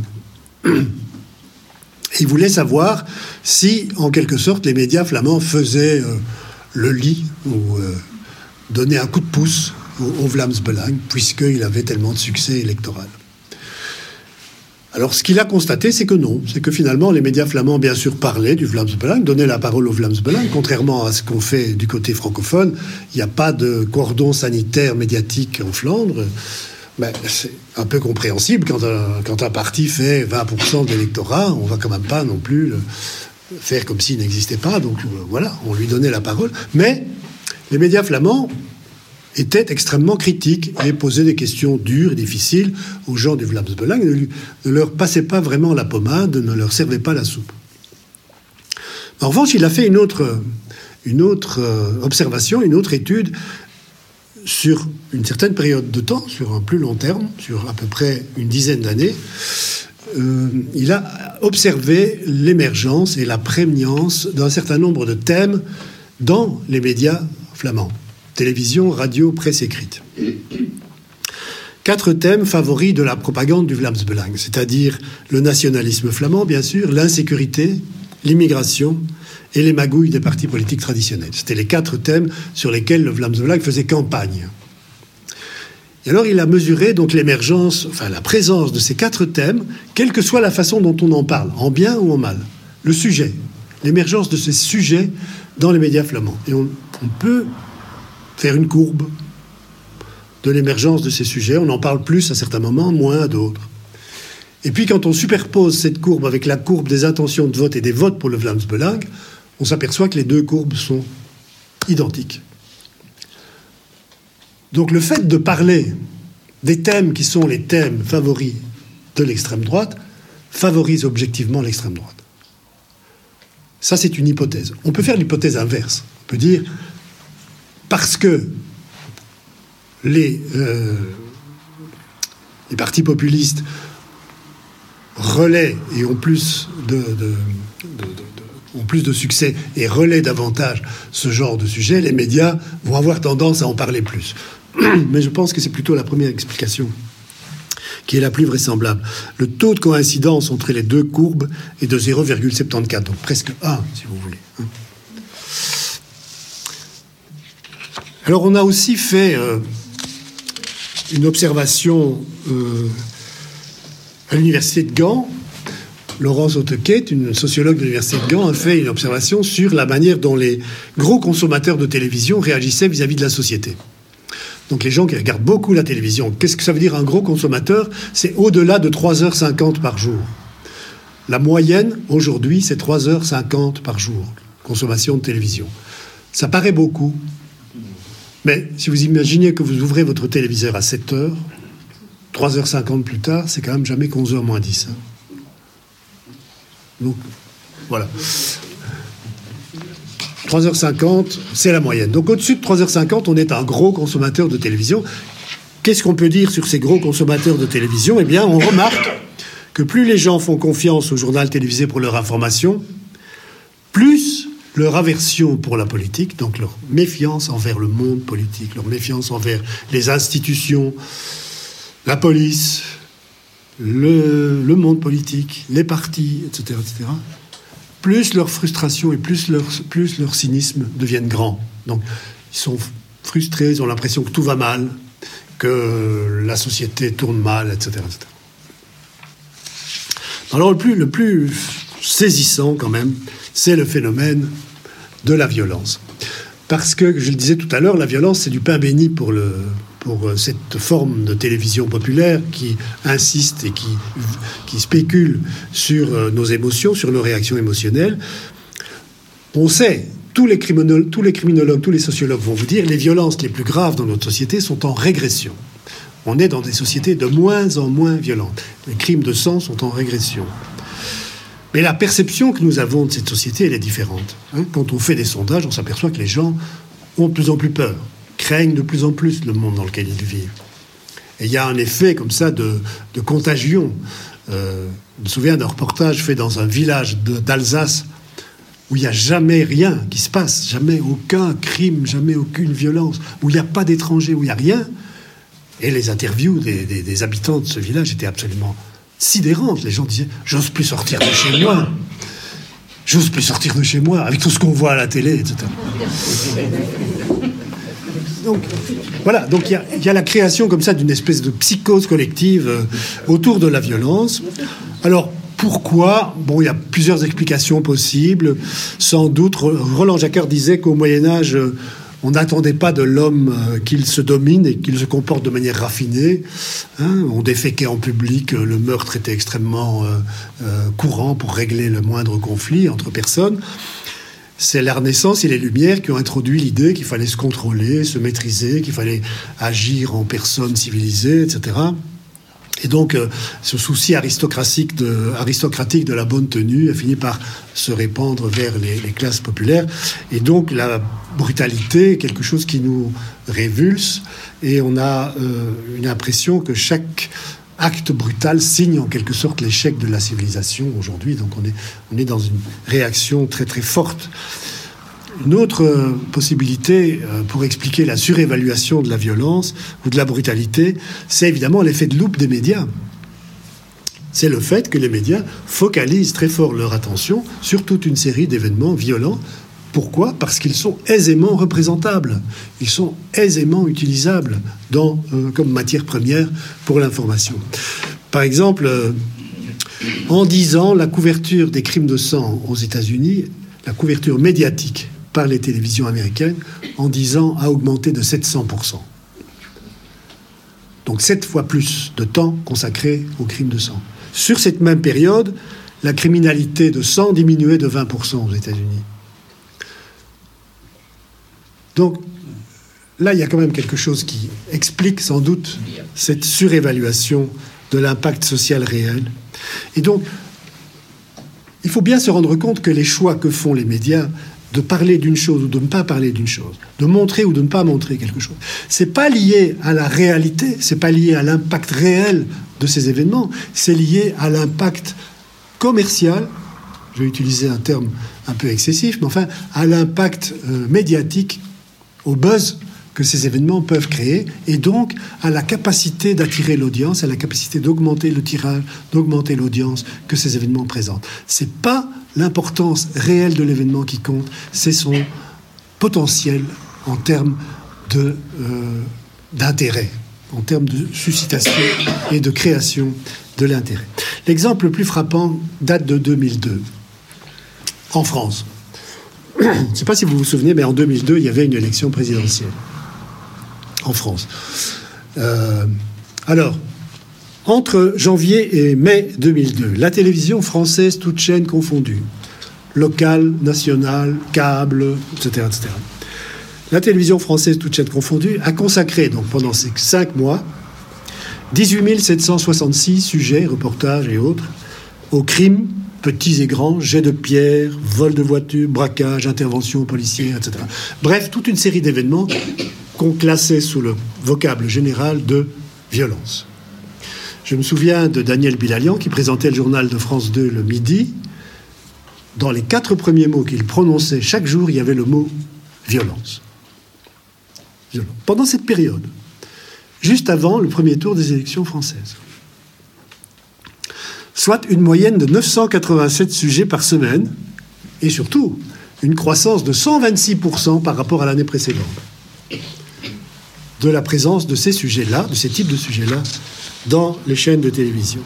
Il voulait savoir si, en quelque sorte, les médias flamands faisaient euh, le lit ou euh, donnaient un coup de pouce au, au Vlaams Belang, puisqu'il avait tellement de succès électoral. Alors, ce qu'il a constaté, c'est que non. C'est que finalement, les médias flamands, bien sûr, parlaient du Vlaams Belang, donnaient la parole au Vlaams Belang. Contrairement à ce qu'on fait du côté francophone, il n'y a pas de cordon sanitaire médiatique en Flandre. Ben, c'est un peu compréhensible. Quand un, quand un parti fait vingt pour cent de l'électorat, on ne va quand même pas non plus le faire comme s'il n'existait pas. Donc, voilà, on lui donnait la parole. Mais les médias flamands étaient extrêmement critiques et posaient des questions dures et difficiles aux gens du Vlaams Belang, ne, ne leur passaient pas vraiment la pommade, ne leur servaient pas la soupe. En revanche, il a fait une autre, une autre observation, une autre étude sur une certaine période de temps, sur un plus long terme, sur à peu près une dizaine d'années. Euh, il a observé l'émergence et la prégnance d'un certain nombre de thèmes dans les médias flamands. Télévision, radio, presse écrite. Quatre thèmes favoris de la propagande du Vlaams Belang, c'est-à-dire le nationalisme flamand, bien sûr, l'insécurité, l'immigration et les magouilles des partis politiques traditionnels. C'était les quatre thèmes sur lesquels le Vlaams Belang faisait campagne. Et alors il a mesuré donc l'émergence, enfin la présence de ces quatre thèmes, quelle que soit la façon dont on en parle, en bien ou en mal. Le sujet, l'émergence de ces sujets dans les médias flamands. Et on, on peut faire une courbe de l'émergence de ces sujets. On en parle plus à certains moments, moins à d'autres. Et puis quand on superpose cette courbe avec la courbe des intentions de vote et des votes pour le Vlaams Belang, on s'aperçoit que les deux courbes sont identiques. Donc le fait de parler des thèmes qui sont les thèmes favoris de l'extrême droite favorise objectivement l'extrême droite. Ça, c'est une hypothèse. On peut faire l'hypothèse inverse. On peut dire, parce que les, euh, les partis populistes relaient et ont plus de, de, de, de, de, ont plus de succès et relaient davantage ce genre de sujet, les médias vont avoir tendance à en parler plus. Mais je pense que c'est plutôt la première explication qui est la plus vraisemblable. Le taux de coïncidence entre les deux courbes est de zéro virgule soixante-quatorze, donc presque un, si vous voulez. Alors, on a aussi fait euh, une observation euh, à l'université de Gand. Laurence Hautequet, une sociologue de l'université de Gand, a fait une observation sur la manière dont les gros consommateurs de télévision réagissaient vis-à-vis de la société. Donc les gens qui regardent beaucoup la télévision, qu'est-ce que ça veut dire un gros consommateur? C'est au-delà de trois heures cinquante par jour. La moyenne, aujourd'hui, c'est trois heures cinquante par jour, consommation de télévision. Ça paraît beaucoup, mais si vous imaginez que vous ouvrez votre téléviseur à sept heures, trois heures cinquante plus tard, c'est quand même jamais qu'onze heures moins dix. Hein. Donc, voilà. trois heures cinquante, c'est la moyenne. Donc au-dessus de trois heures cinquante, on est un gros consommateur de télévision. Qu'est-ce qu'on peut dire sur ces gros consommateurs de télévision? Eh bien, on remarque que plus les gens font confiance au journal télévisé pour leur information, plus leur aversion pour la politique, donc leur méfiance envers le monde politique, leur méfiance envers les institutions, la police, le, le monde politique, les partis, et cetera, et cetera, plus leur frustration et plus leur, plus leur cynisme deviennent grands. Donc, ils sont frustrés, ils ont l'impression que tout va mal, que la société tourne mal, et cetera, et cetera. Alors, le plus, le plus saisissant, quand même, c'est le phénomène de la violence. Parce que, je le disais tout à l'heure, la violence, c'est du pain béni pour le... pour cette forme de télévision populaire qui insiste et qui, qui spécule sur nos émotions, sur nos réactions émotionnelles. On sait, tous les criminologues, tous les criminologues, tous les sociologues vont vous dire, les violences les plus graves dans notre société sont en régression. On est dans des sociétés de moins en moins violentes. Les crimes de sang sont en régression. Mais la perception que nous avons de cette société, elle est différente. Hein, quand on fait des sondages, on s'aperçoit que les gens ont de plus en plus peur, craignent de plus en plus le monde dans lequel ils vivent. Et il y a un effet comme ça de, de contagion. Euh, je me souviens d'un reportage fait dans un village de, d'Alsace où il n'y a jamais rien qui se passe, jamais aucun crime, jamais aucune violence, où il n'y a pas d'étrangers, où il n'y a rien. Et les interviews des, des, des habitants de ce village étaient absolument sidérantes. Les gens disaient « J'ose plus sortir de chez moi. J'ose plus sortir de chez moi, avec tout ce qu'on voit à la télé, et cetera » Donc, voilà, donc il y a, y a la création comme ça d'une espèce de psychose collective euh, autour de la violence. Alors, pourquoi? Bon, il y a plusieurs explications possibles. Sans doute, Roland Jacquard disait qu'au Moyen-Âge, euh, on n'attendait pas de l'homme euh, qu'il se domine et qu'il se comporte de manière raffinée. Hein, on déféquait en public, euh, le meurtre était extrêmement euh, euh, courant pour régler le moindre conflit entre personnes. C'est la Renaissance et les Lumières qui ont introduit l'idée qu'il fallait se contrôler, se maîtriser, qu'il fallait agir en personne civilisée, et cetera. Et donc, euh, ce souci aristocratique de, aristocratique de la bonne tenue a fini par se répandre vers les, les classes populaires. Et donc, la brutalité est quelque chose qui nous révulse. Et on a euh, une impression que chaque acte brutal signe en quelque sorte l'échec de la civilisation aujourd'hui. Donc on est, on est dans une réaction très très forte. Une autre euh, possibilité euh, pour expliquer la surévaluation de la violence ou de la brutalité, c'est évidemment l'effet de loupe des médias. C'est le fait que les médias focalisent très fort leur attention sur toute une série d'événements violents. Pourquoi? Parce qu'ils sont aisément représentables. Ils sont aisément utilisables dans, euh, comme matière première pour l'information. Par exemple, euh, en dix ans, la couverture des crimes de sang aux États-Unis, la couverture médiatique par les télévisions américaines, en dix ans, a augmenté de sept cents pour cent. Donc sept fois plus de temps consacré au crime de sang. Sur cette même période, la criminalité de sang diminuait de vingt pour cent aux États-Unis. Donc là, il y a quand même quelque chose qui explique sans doute cette surévaluation de l'impact social réel. Et donc, il faut bien se rendre compte que les choix que font les médias de parler d'une chose ou de ne pas parler d'une chose, de montrer ou de ne pas montrer quelque chose, c'est pas lié à la réalité, c'est pas lié à l'impact réel de ces événements, c'est lié à l'impact commercial, je vais utiliser un terme un peu excessif, mais enfin, à l'impact euh, médiatique, au buzz que ces événements peuvent créer, et donc à la capacité d'attirer l'audience, à la capacité d'augmenter le tirage, d'augmenter l'audience que ces événements présentent. C'est pas l'importance réelle de l'événement qui compte, c'est son potentiel en termes de, euh, d'intérêt, en termes de suscitation et de création de l'intérêt. L'exemple le plus frappant date de deux mille deux, en France. Je ne sais pas si vous vous souvenez, mais en deux mille deux, il y avait une élection présidentielle en France. Euh, alors, entre janvier et mai deux mille deux, la télévision française, toutes chaînes confondues, locale, nationale, câble, et cetera, et cetera. La télévision française, toutes chaînes confondues, a consacré, donc pendant ces cinq mois, dix-huit mille sept cent soixante-six sujets, reportages et autres, aux crimes, petits et grands, jets de pierre, vol de voitures, braquage, intervention policière, et cetera. Bref, toute une série d'événements qu'on classait sous le vocable général de violence. Je me souviens de Daniel Bilalian qui présentait le journal de France deux le midi. Dans les quatre premiers mots qu'il prononçait chaque jour, il y avait le mot violence. Violence. Pendant cette période, juste avant le premier tour des élections françaises. Soit une moyenne de neuf cent quatre-vingt-sept sujets par semaine, et surtout une croissance de cent vingt-six pour cent par rapport à l'année précédente, de la présence de ces sujets-là, de ces types de sujets-là, dans les chaînes de télévision.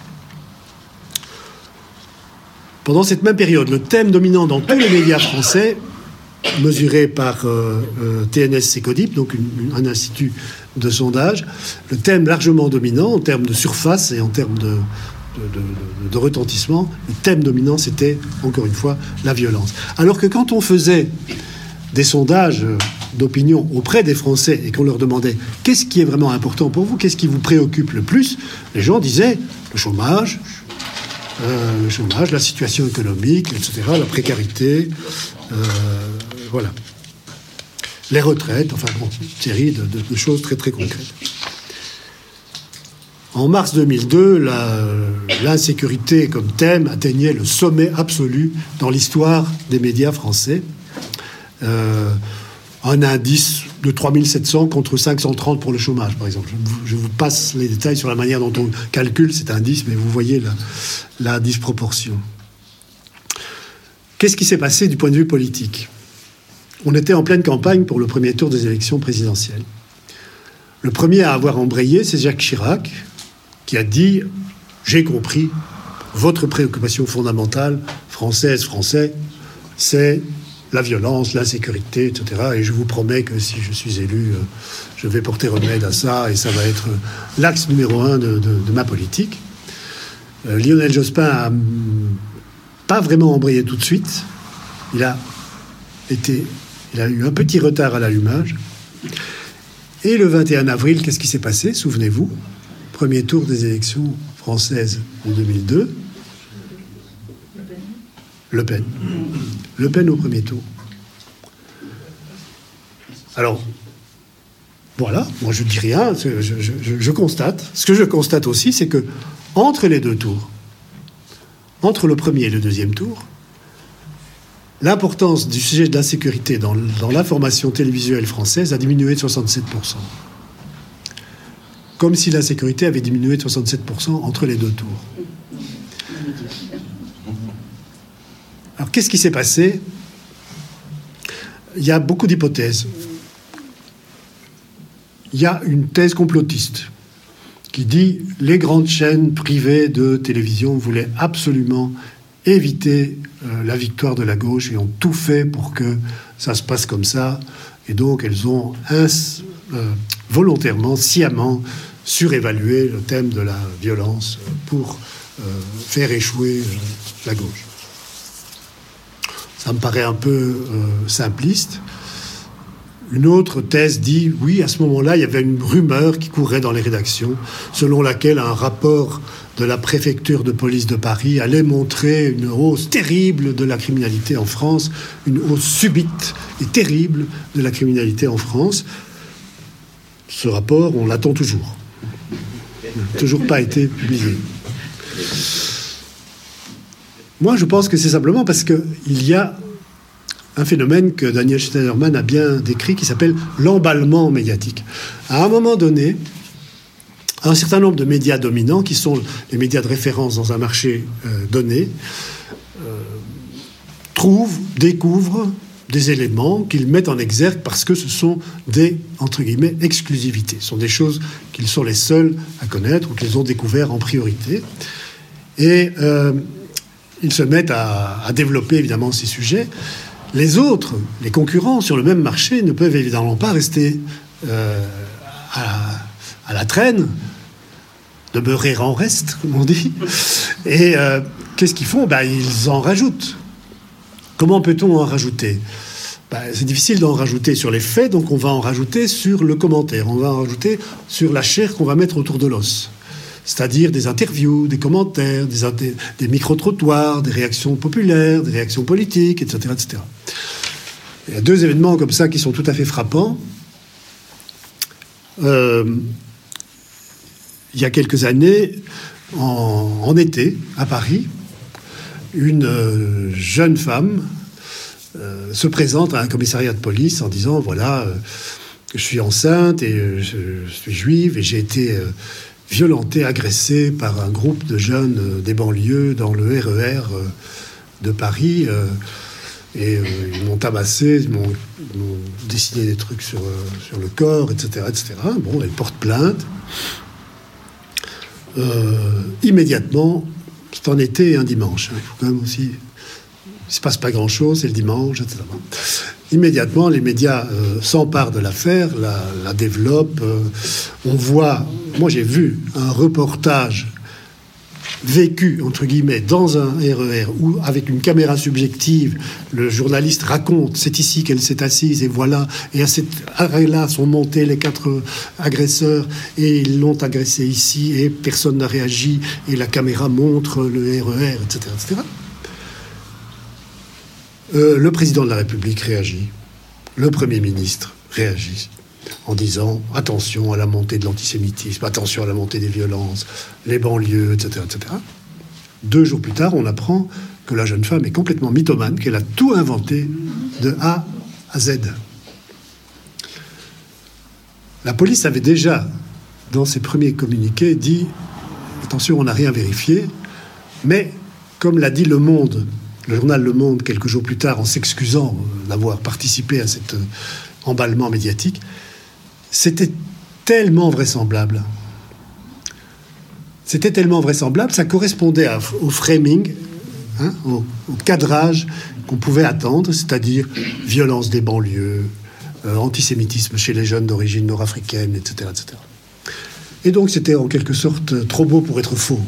Pendant cette même période, le thème dominant dans tous les médias français, mesuré par euh, euh, T N S Secodip, donc une, une, un institut de sondage, le thème largement dominant en termes de surface et en termes de, de, de, de retentissement, le thème dominant, c'était, encore une fois, la violence. Alors que quand on faisait des sondages d'opinion auprès des Français et qu'on leur demandait qu'est-ce qui est vraiment important pour vous, qu'est-ce qui vous préoccupe le plus, les gens disaient le chômage, euh, le chômage, la situation économique, et cetera, la précarité, euh, voilà, les retraites, enfin bon, une série de, de, de choses très très concrètes. En mars deux mille deux, la, l'insécurité comme thème atteignait le sommet absolu dans l'histoire des médias français. Euh, un indice de trois mille sept cents contre cinq cent trente pour le chômage, par exemple. Je vous, je vous passe les détails sur la manière dont on calcule cet indice, mais vous voyez la, la disproportion. Qu'est-ce qui s'est passé du point de vue politique ? On était en pleine campagne pour le premier tour des élections présidentielles. Le premier à avoir embrayé, c'est Jacques Chirac, qui a dit « J'ai compris, votre préoccupation fondamentale, française, français, c'est la violence, l'insécurité, et cetera. Et je vous promets que si je suis élu, euh, je vais porter remède à ça et ça va être l'axe numéro un de, de, de ma politique. Euh, » Lionel Jospin a mm, pas vraiment embrayé tout de suite. Il a été, il a eu un petit retard à l'allumage. Et le vingt et un avril, qu'est-ce qui s'est passé ? Souvenez-vous, premier tour des élections françaises en deux mille deux. Le Pen. Le Pen au premier tour. Alors, voilà, moi je dis rien, je, je, je, je constate. Ce que je constate aussi, c'est que entre les deux tours, entre le premier et le deuxième tour, l'importance du sujet de l'insécurité dans, dans l'information télévisuelle française a diminué de soixante-sept pour cent. Comme si l'insécurité avait diminué de soixante-sept pour cent entre les deux tours. Alors, qu'est-ce qui s'est passé ? Il y a beaucoup d'hypothèses. Il y a une thèse complotiste qui dit « Les grandes chaînes privées de télévision voulaient absolument éviter euh, la victoire de la gauche et ont tout fait pour que ça se passe comme ça. Et donc, elles ont ins- euh, volontairement, sciemment surévaluer le thème de la violence pour euh, faire échouer euh, la gauche. Ça me paraît un peu euh, simpliste. Une autre thèse dit, oui, à ce moment-là, il y avait une rumeur qui courait dans les rédactions, selon laquelle un rapport de la préfecture de police de Paris allait montrer une hausse terrible de la criminalité en France, une hausse subite et terrible de la criminalité en France. Ce rapport, on l'attend toujours. Il n'a toujours pas été publié. Moi, je pense que c'est simplement parce qu'il y a un phénomène que Daniel Schneiderman a bien décrit qui s'appelle l'emballement médiatique. À un moment donné, un certain nombre de médias dominants, qui sont les médias de référence dans un marché euh, donné, euh, trouvent, découvrent des éléments qu'ils mettent en exergue parce que ce sont des, entre guillemets, exclusivités. Ce sont des choses qu'ils sont les seuls à connaître ou qu'ils ont découvert en priorité. Et euh, ils se mettent à, à développer, évidemment, ces sujets. Les autres, les concurrents sur le même marché, ne peuvent évidemment pas rester euh, à, à la traîne, demeurer en reste, comme on dit. Et euh, qu'est-ce qu'ils font ? Ben, ils en rajoutent. Comment peut-on en rajouter ? Ben, c'est difficile d'en rajouter sur les faits, donc on va en rajouter sur le commentaire. On va en rajouter sur la chair qu'on va mettre autour de l'os. C'est-à-dire des interviews, des commentaires, des, des, des micro-trottoirs, des réactions populaires, des réactions politiques, et cetera, et cetera. Il y a deux événements comme ça qui sont tout à fait frappants. Euh, il y a quelques années, en, en été, à Paris, une euh, jeune femme euh, se présente à un commissariat de police en disant « Voilà, euh, je suis enceinte et euh, je, je suis juive et j'ai été... Euh, violenté, agressé par un groupe de jeunes euh, des banlieues dans le R E R euh, de Paris. Euh, et euh, ils m'ont tabassé, ils m'ont, ils m'ont dessiné des trucs sur, euh, sur le corps, et cetera, et cetera. Bon, elle porte plainte. Euh, immédiatement, c'est en été et un dimanche. Hein, il faut quand même aussi... Il ne se passe pas grand-chose, c'est le dimanche, et cetera. Immédiatement, les médias euh, s'emparent de l'affaire, la, la développent. Euh, on voit... Moi, j'ai vu un reportage vécu, entre guillemets, dans un R E R, où, avec une caméra subjective, le journaliste raconte, c'est ici qu'elle s'est assise, et voilà, et à cet arrêt-là sont montés les quatre agresseurs, et ils l'ont agressé ici, et personne n'a réagi, et la caméra montre le R E R, et cetera, et cetera. Euh, le président de la République réagit, le Premier ministre réagit, en disant attention à la montée de l'antisémitisme, attention à la montée des violences, les banlieues, et cetera, et cetera. Deux jours plus tard, on apprend que la jeune femme est complètement mythomane, qu'elle a tout inventé de A à Z. La police avait déjà, dans ses premiers communiqués, dit attention, on n'a rien vérifié, mais comme l'a dit Le Monde, le journal Le Monde, quelques jours plus tard, en s'excusant d'avoir participé à cet emballement médiatique, c'était tellement vraisemblable. C'était tellement vraisemblable, ça correspondait à, au framing, hein, au, au cadrage qu'on pouvait attendre, c'est-à-dire violence des banlieues, euh, antisémitisme chez les jeunes d'origine nord-africaine, et cetera, et cetera. Et donc c'était en quelque sorte trop beau pour être faux.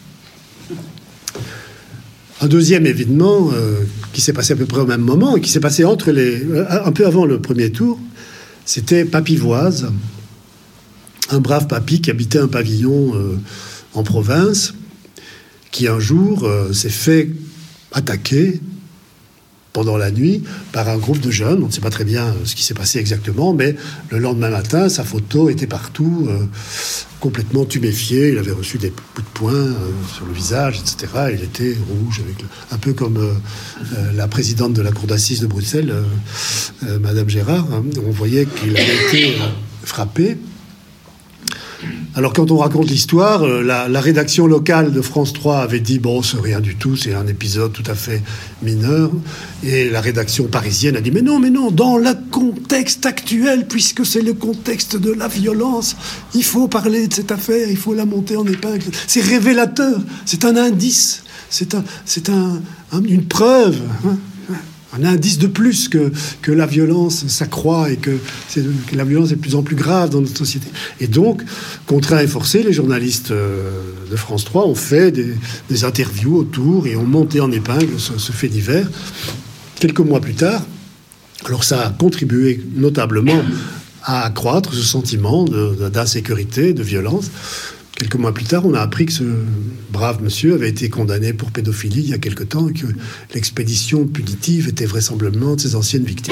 Un deuxième événement euh, qui s'est passé à peu près au même moment et qui s'est passé entre les, euh, un peu avant le premier tour, c'était Papivoise, un brave papy qui habitait un pavillon euh, en province, qui un jour euh, s'est fait attaquer pendant la nuit par un groupe de jeunes. On ne sait pas très bien ce qui s'est passé exactement, mais le lendemain matin, sa photo était partout, euh, complètement tuméfié. Il avait reçu des coups de poing euh, sur le visage, et cetera. Il était rouge, avec le, un peu comme euh, euh, la présidente de la cour d'assises de Bruxelles, euh, euh, Madame Gérard. Hein. On voyait qu'il avait été euh, frappé. Alors, quand on raconte l'histoire, euh, la, la rédaction locale de France trois avait dit « Bon, c'est rien du tout, c'est un épisode tout à fait mineur ». Et la rédaction parisienne a dit « Mais non, mais non, dans le contexte actuel, puisque c'est le contexte de la violence, il faut parler de cette affaire, il faut la monter en épingle. C'est révélateur, c'est un indice, c'est, un, c'est un, un, une preuve. Hein » un indice de plus que, que la violence s'accroît et que, c'est, que la violence est de plus en plus grave dans notre société. Et donc, contraints et forcés, les journalistes de France trois ont fait des, des interviews autour et ont monté en épingle ce, ce fait divers. Quelques mois plus tard, alors ça a contribué notablement à accroître ce sentiment de, de, d'insécurité, de violence. Quelques mois plus tard, on a appris que ce brave monsieur avait été condamné pour pédophilie il y a quelque temps et que l'expédition punitive était vraisemblablement de ses anciennes victimes.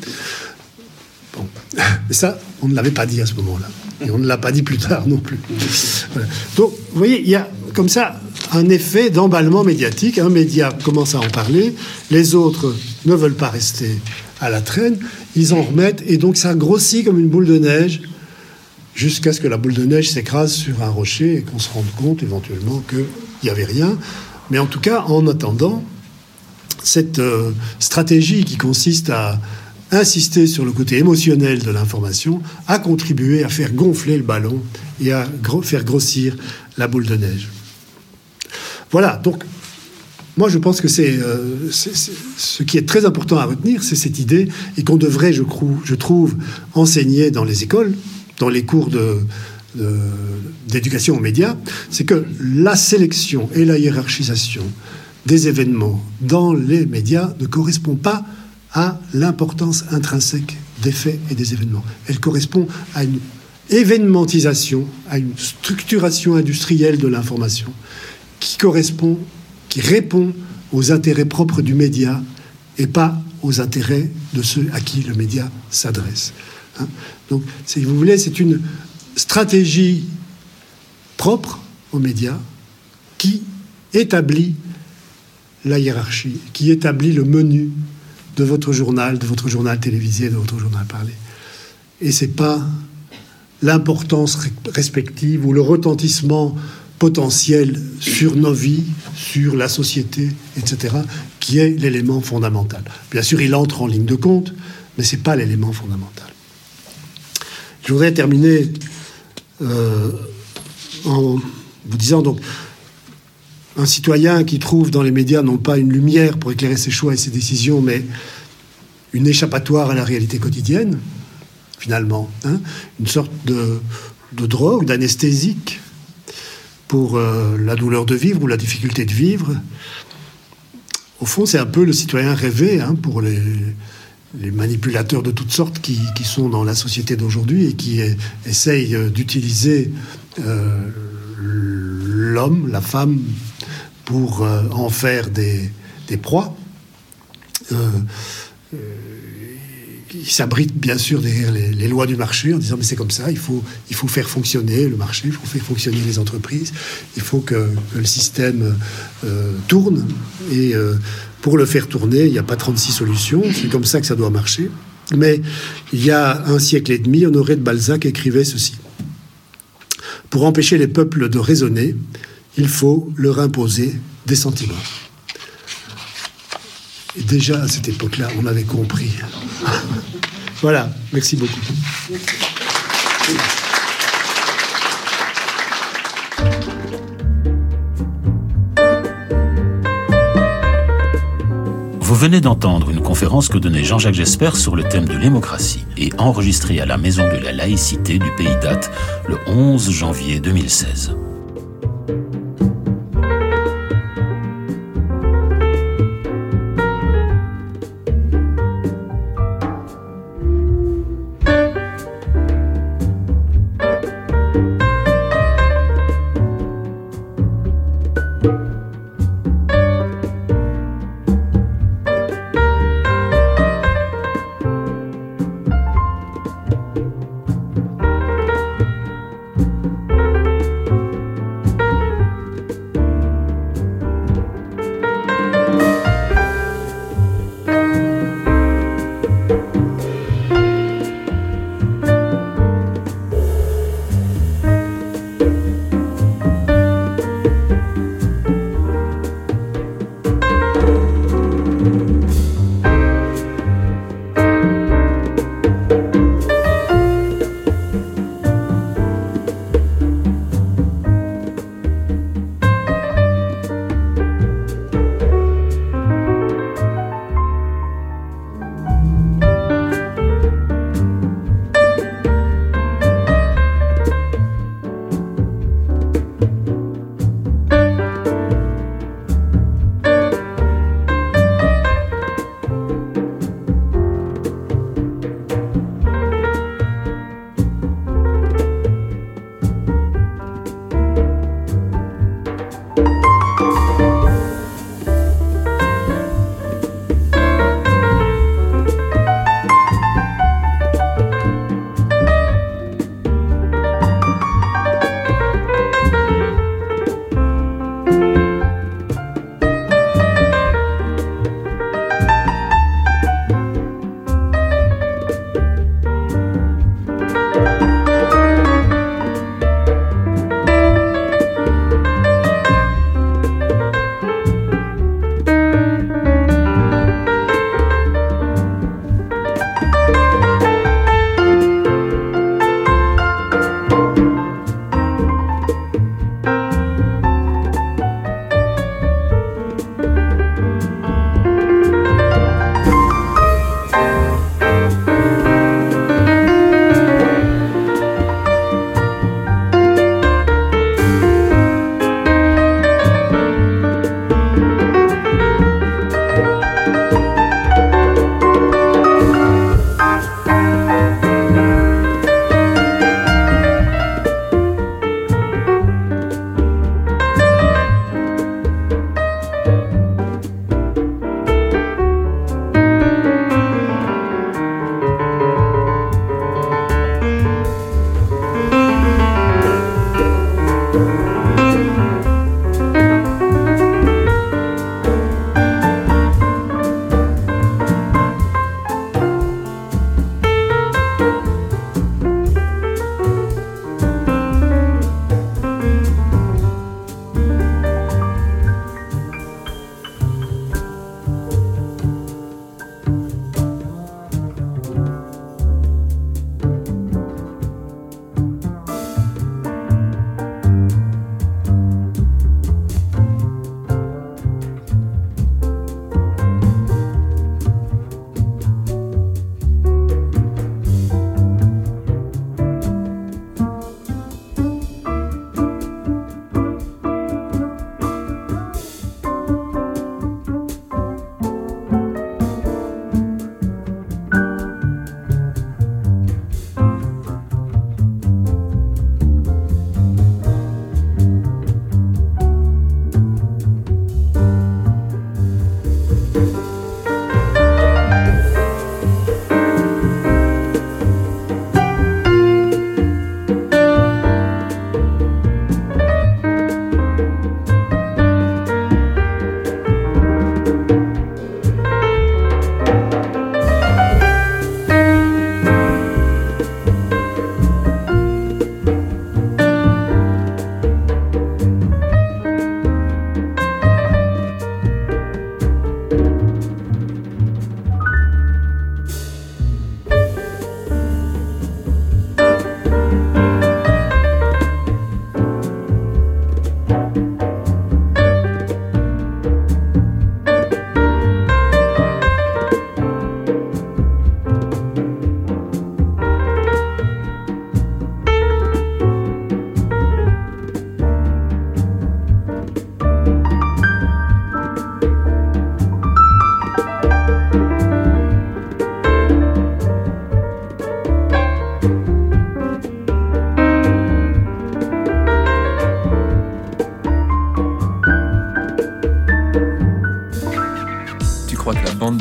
Bon. Mais ça, on ne l'avait pas dit à ce moment-là. Et on ne l'a pas dit plus tard non plus. Voilà. Donc, vous voyez, il y a comme ça un effet d'emballement médiatique. Un média commence à en parler, les autres ne veulent pas rester à la traîne, ils en remettent, et donc ça grossit comme une boule de neige, jusqu'à ce que la boule de neige s'écrase sur un rocher et qu'on se rende compte éventuellement qu'il n'y avait rien. Mais en tout cas, en attendant, cette euh, stratégie qui consiste à insister sur le côté émotionnel de l'information a contribué à faire gonfler le ballon et à gro- faire grossir la boule de neige. Voilà, donc moi je pense que c'est, euh, c'est, c'est ce qui est très important à retenir, c'est cette idée, et qu'on devrait, je, crou- je trouve, enseigner dans les écoles, dans les cours de, de, d'éducation aux médias, c'est que la sélection et la hiérarchisation des événements dans les médias ne correspond pas à l'importance intrinsèque des faits et des événements. Elle correspond à une événementisation, à une structuration industrielle de l'information qui correspond, qui répond aux intérêts propres du média et pas aux intérêts de ceux à qui le média s'adresse. Hein ? Donc, si vous voulez, c'est une stratégie propre aux médias qui établit la hiérarchie, qui établit le menu de votre journal, de votre journal télévisé, de votre journal parlé. Et c'est pas l'importance respective ou le retentissement potentiel sur nos vies, sur la société, et cetera, qui est l'élément fondamental. Bien sûr, il entre en ligne de compte, mais c'est pas l'élément fondamental. Je voudrais terminer euh, en vous disant donc, un citoyen qui trouve dans les médias non pas une lumière pour éclairer ses choix et ses décisions, mais une échappatoire à la réalité quotidienne, finalement, hein, une sorte de, de drogue, d'anesthésique pour euh, la douleur de vivre ou la difficulté de vivre. Au fond, c'est un peu le citoyen rêvé, hein, pour les, les manipulateurs de toutes sortes qui, qui sont dans la société d'aujourd'hui et qui est, essayent d'utiliser euh, l'homme, la femme, pour euh, en faire des, des proies. Euh, euh, ils s'abritent bien sûr derrière les, les lois du marché en disant mais c'est comme ça, il faut, il faut faire fonctionner le marché, il faut faire fonctionner les entreprises, il faut que, que le système euh, tourne, et euh, pour le faire tourner, il n'y a pas trente-six solutions, c'est comme ça que ça doit marcher. Mais il y a un siècle et demi, Honoré de Balzac écrivait ceci: pour empêcher les peuples de raisonner, il faut leur imposer des sentiments. Et déjà, à cette époque-là, on avait compris. Voilà, merci beaucoup. Vous venez d'entendre une conférence que donnait Jean-Jacques Jespers sur le thème de l'hémocratie et enregistrée à la Maison de la laïcité du Pays d'Ath le onze janvier deux mille seize.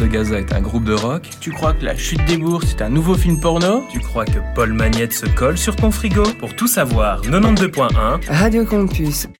Gaza est un groupe de rock? Tu crois que La Chute des Bourses est un nouveau film porno? Tu crois que Paul Magnette se colle sur ton frigo? Pour tout savoir, quatre-vingt-douze point un Radio Campus.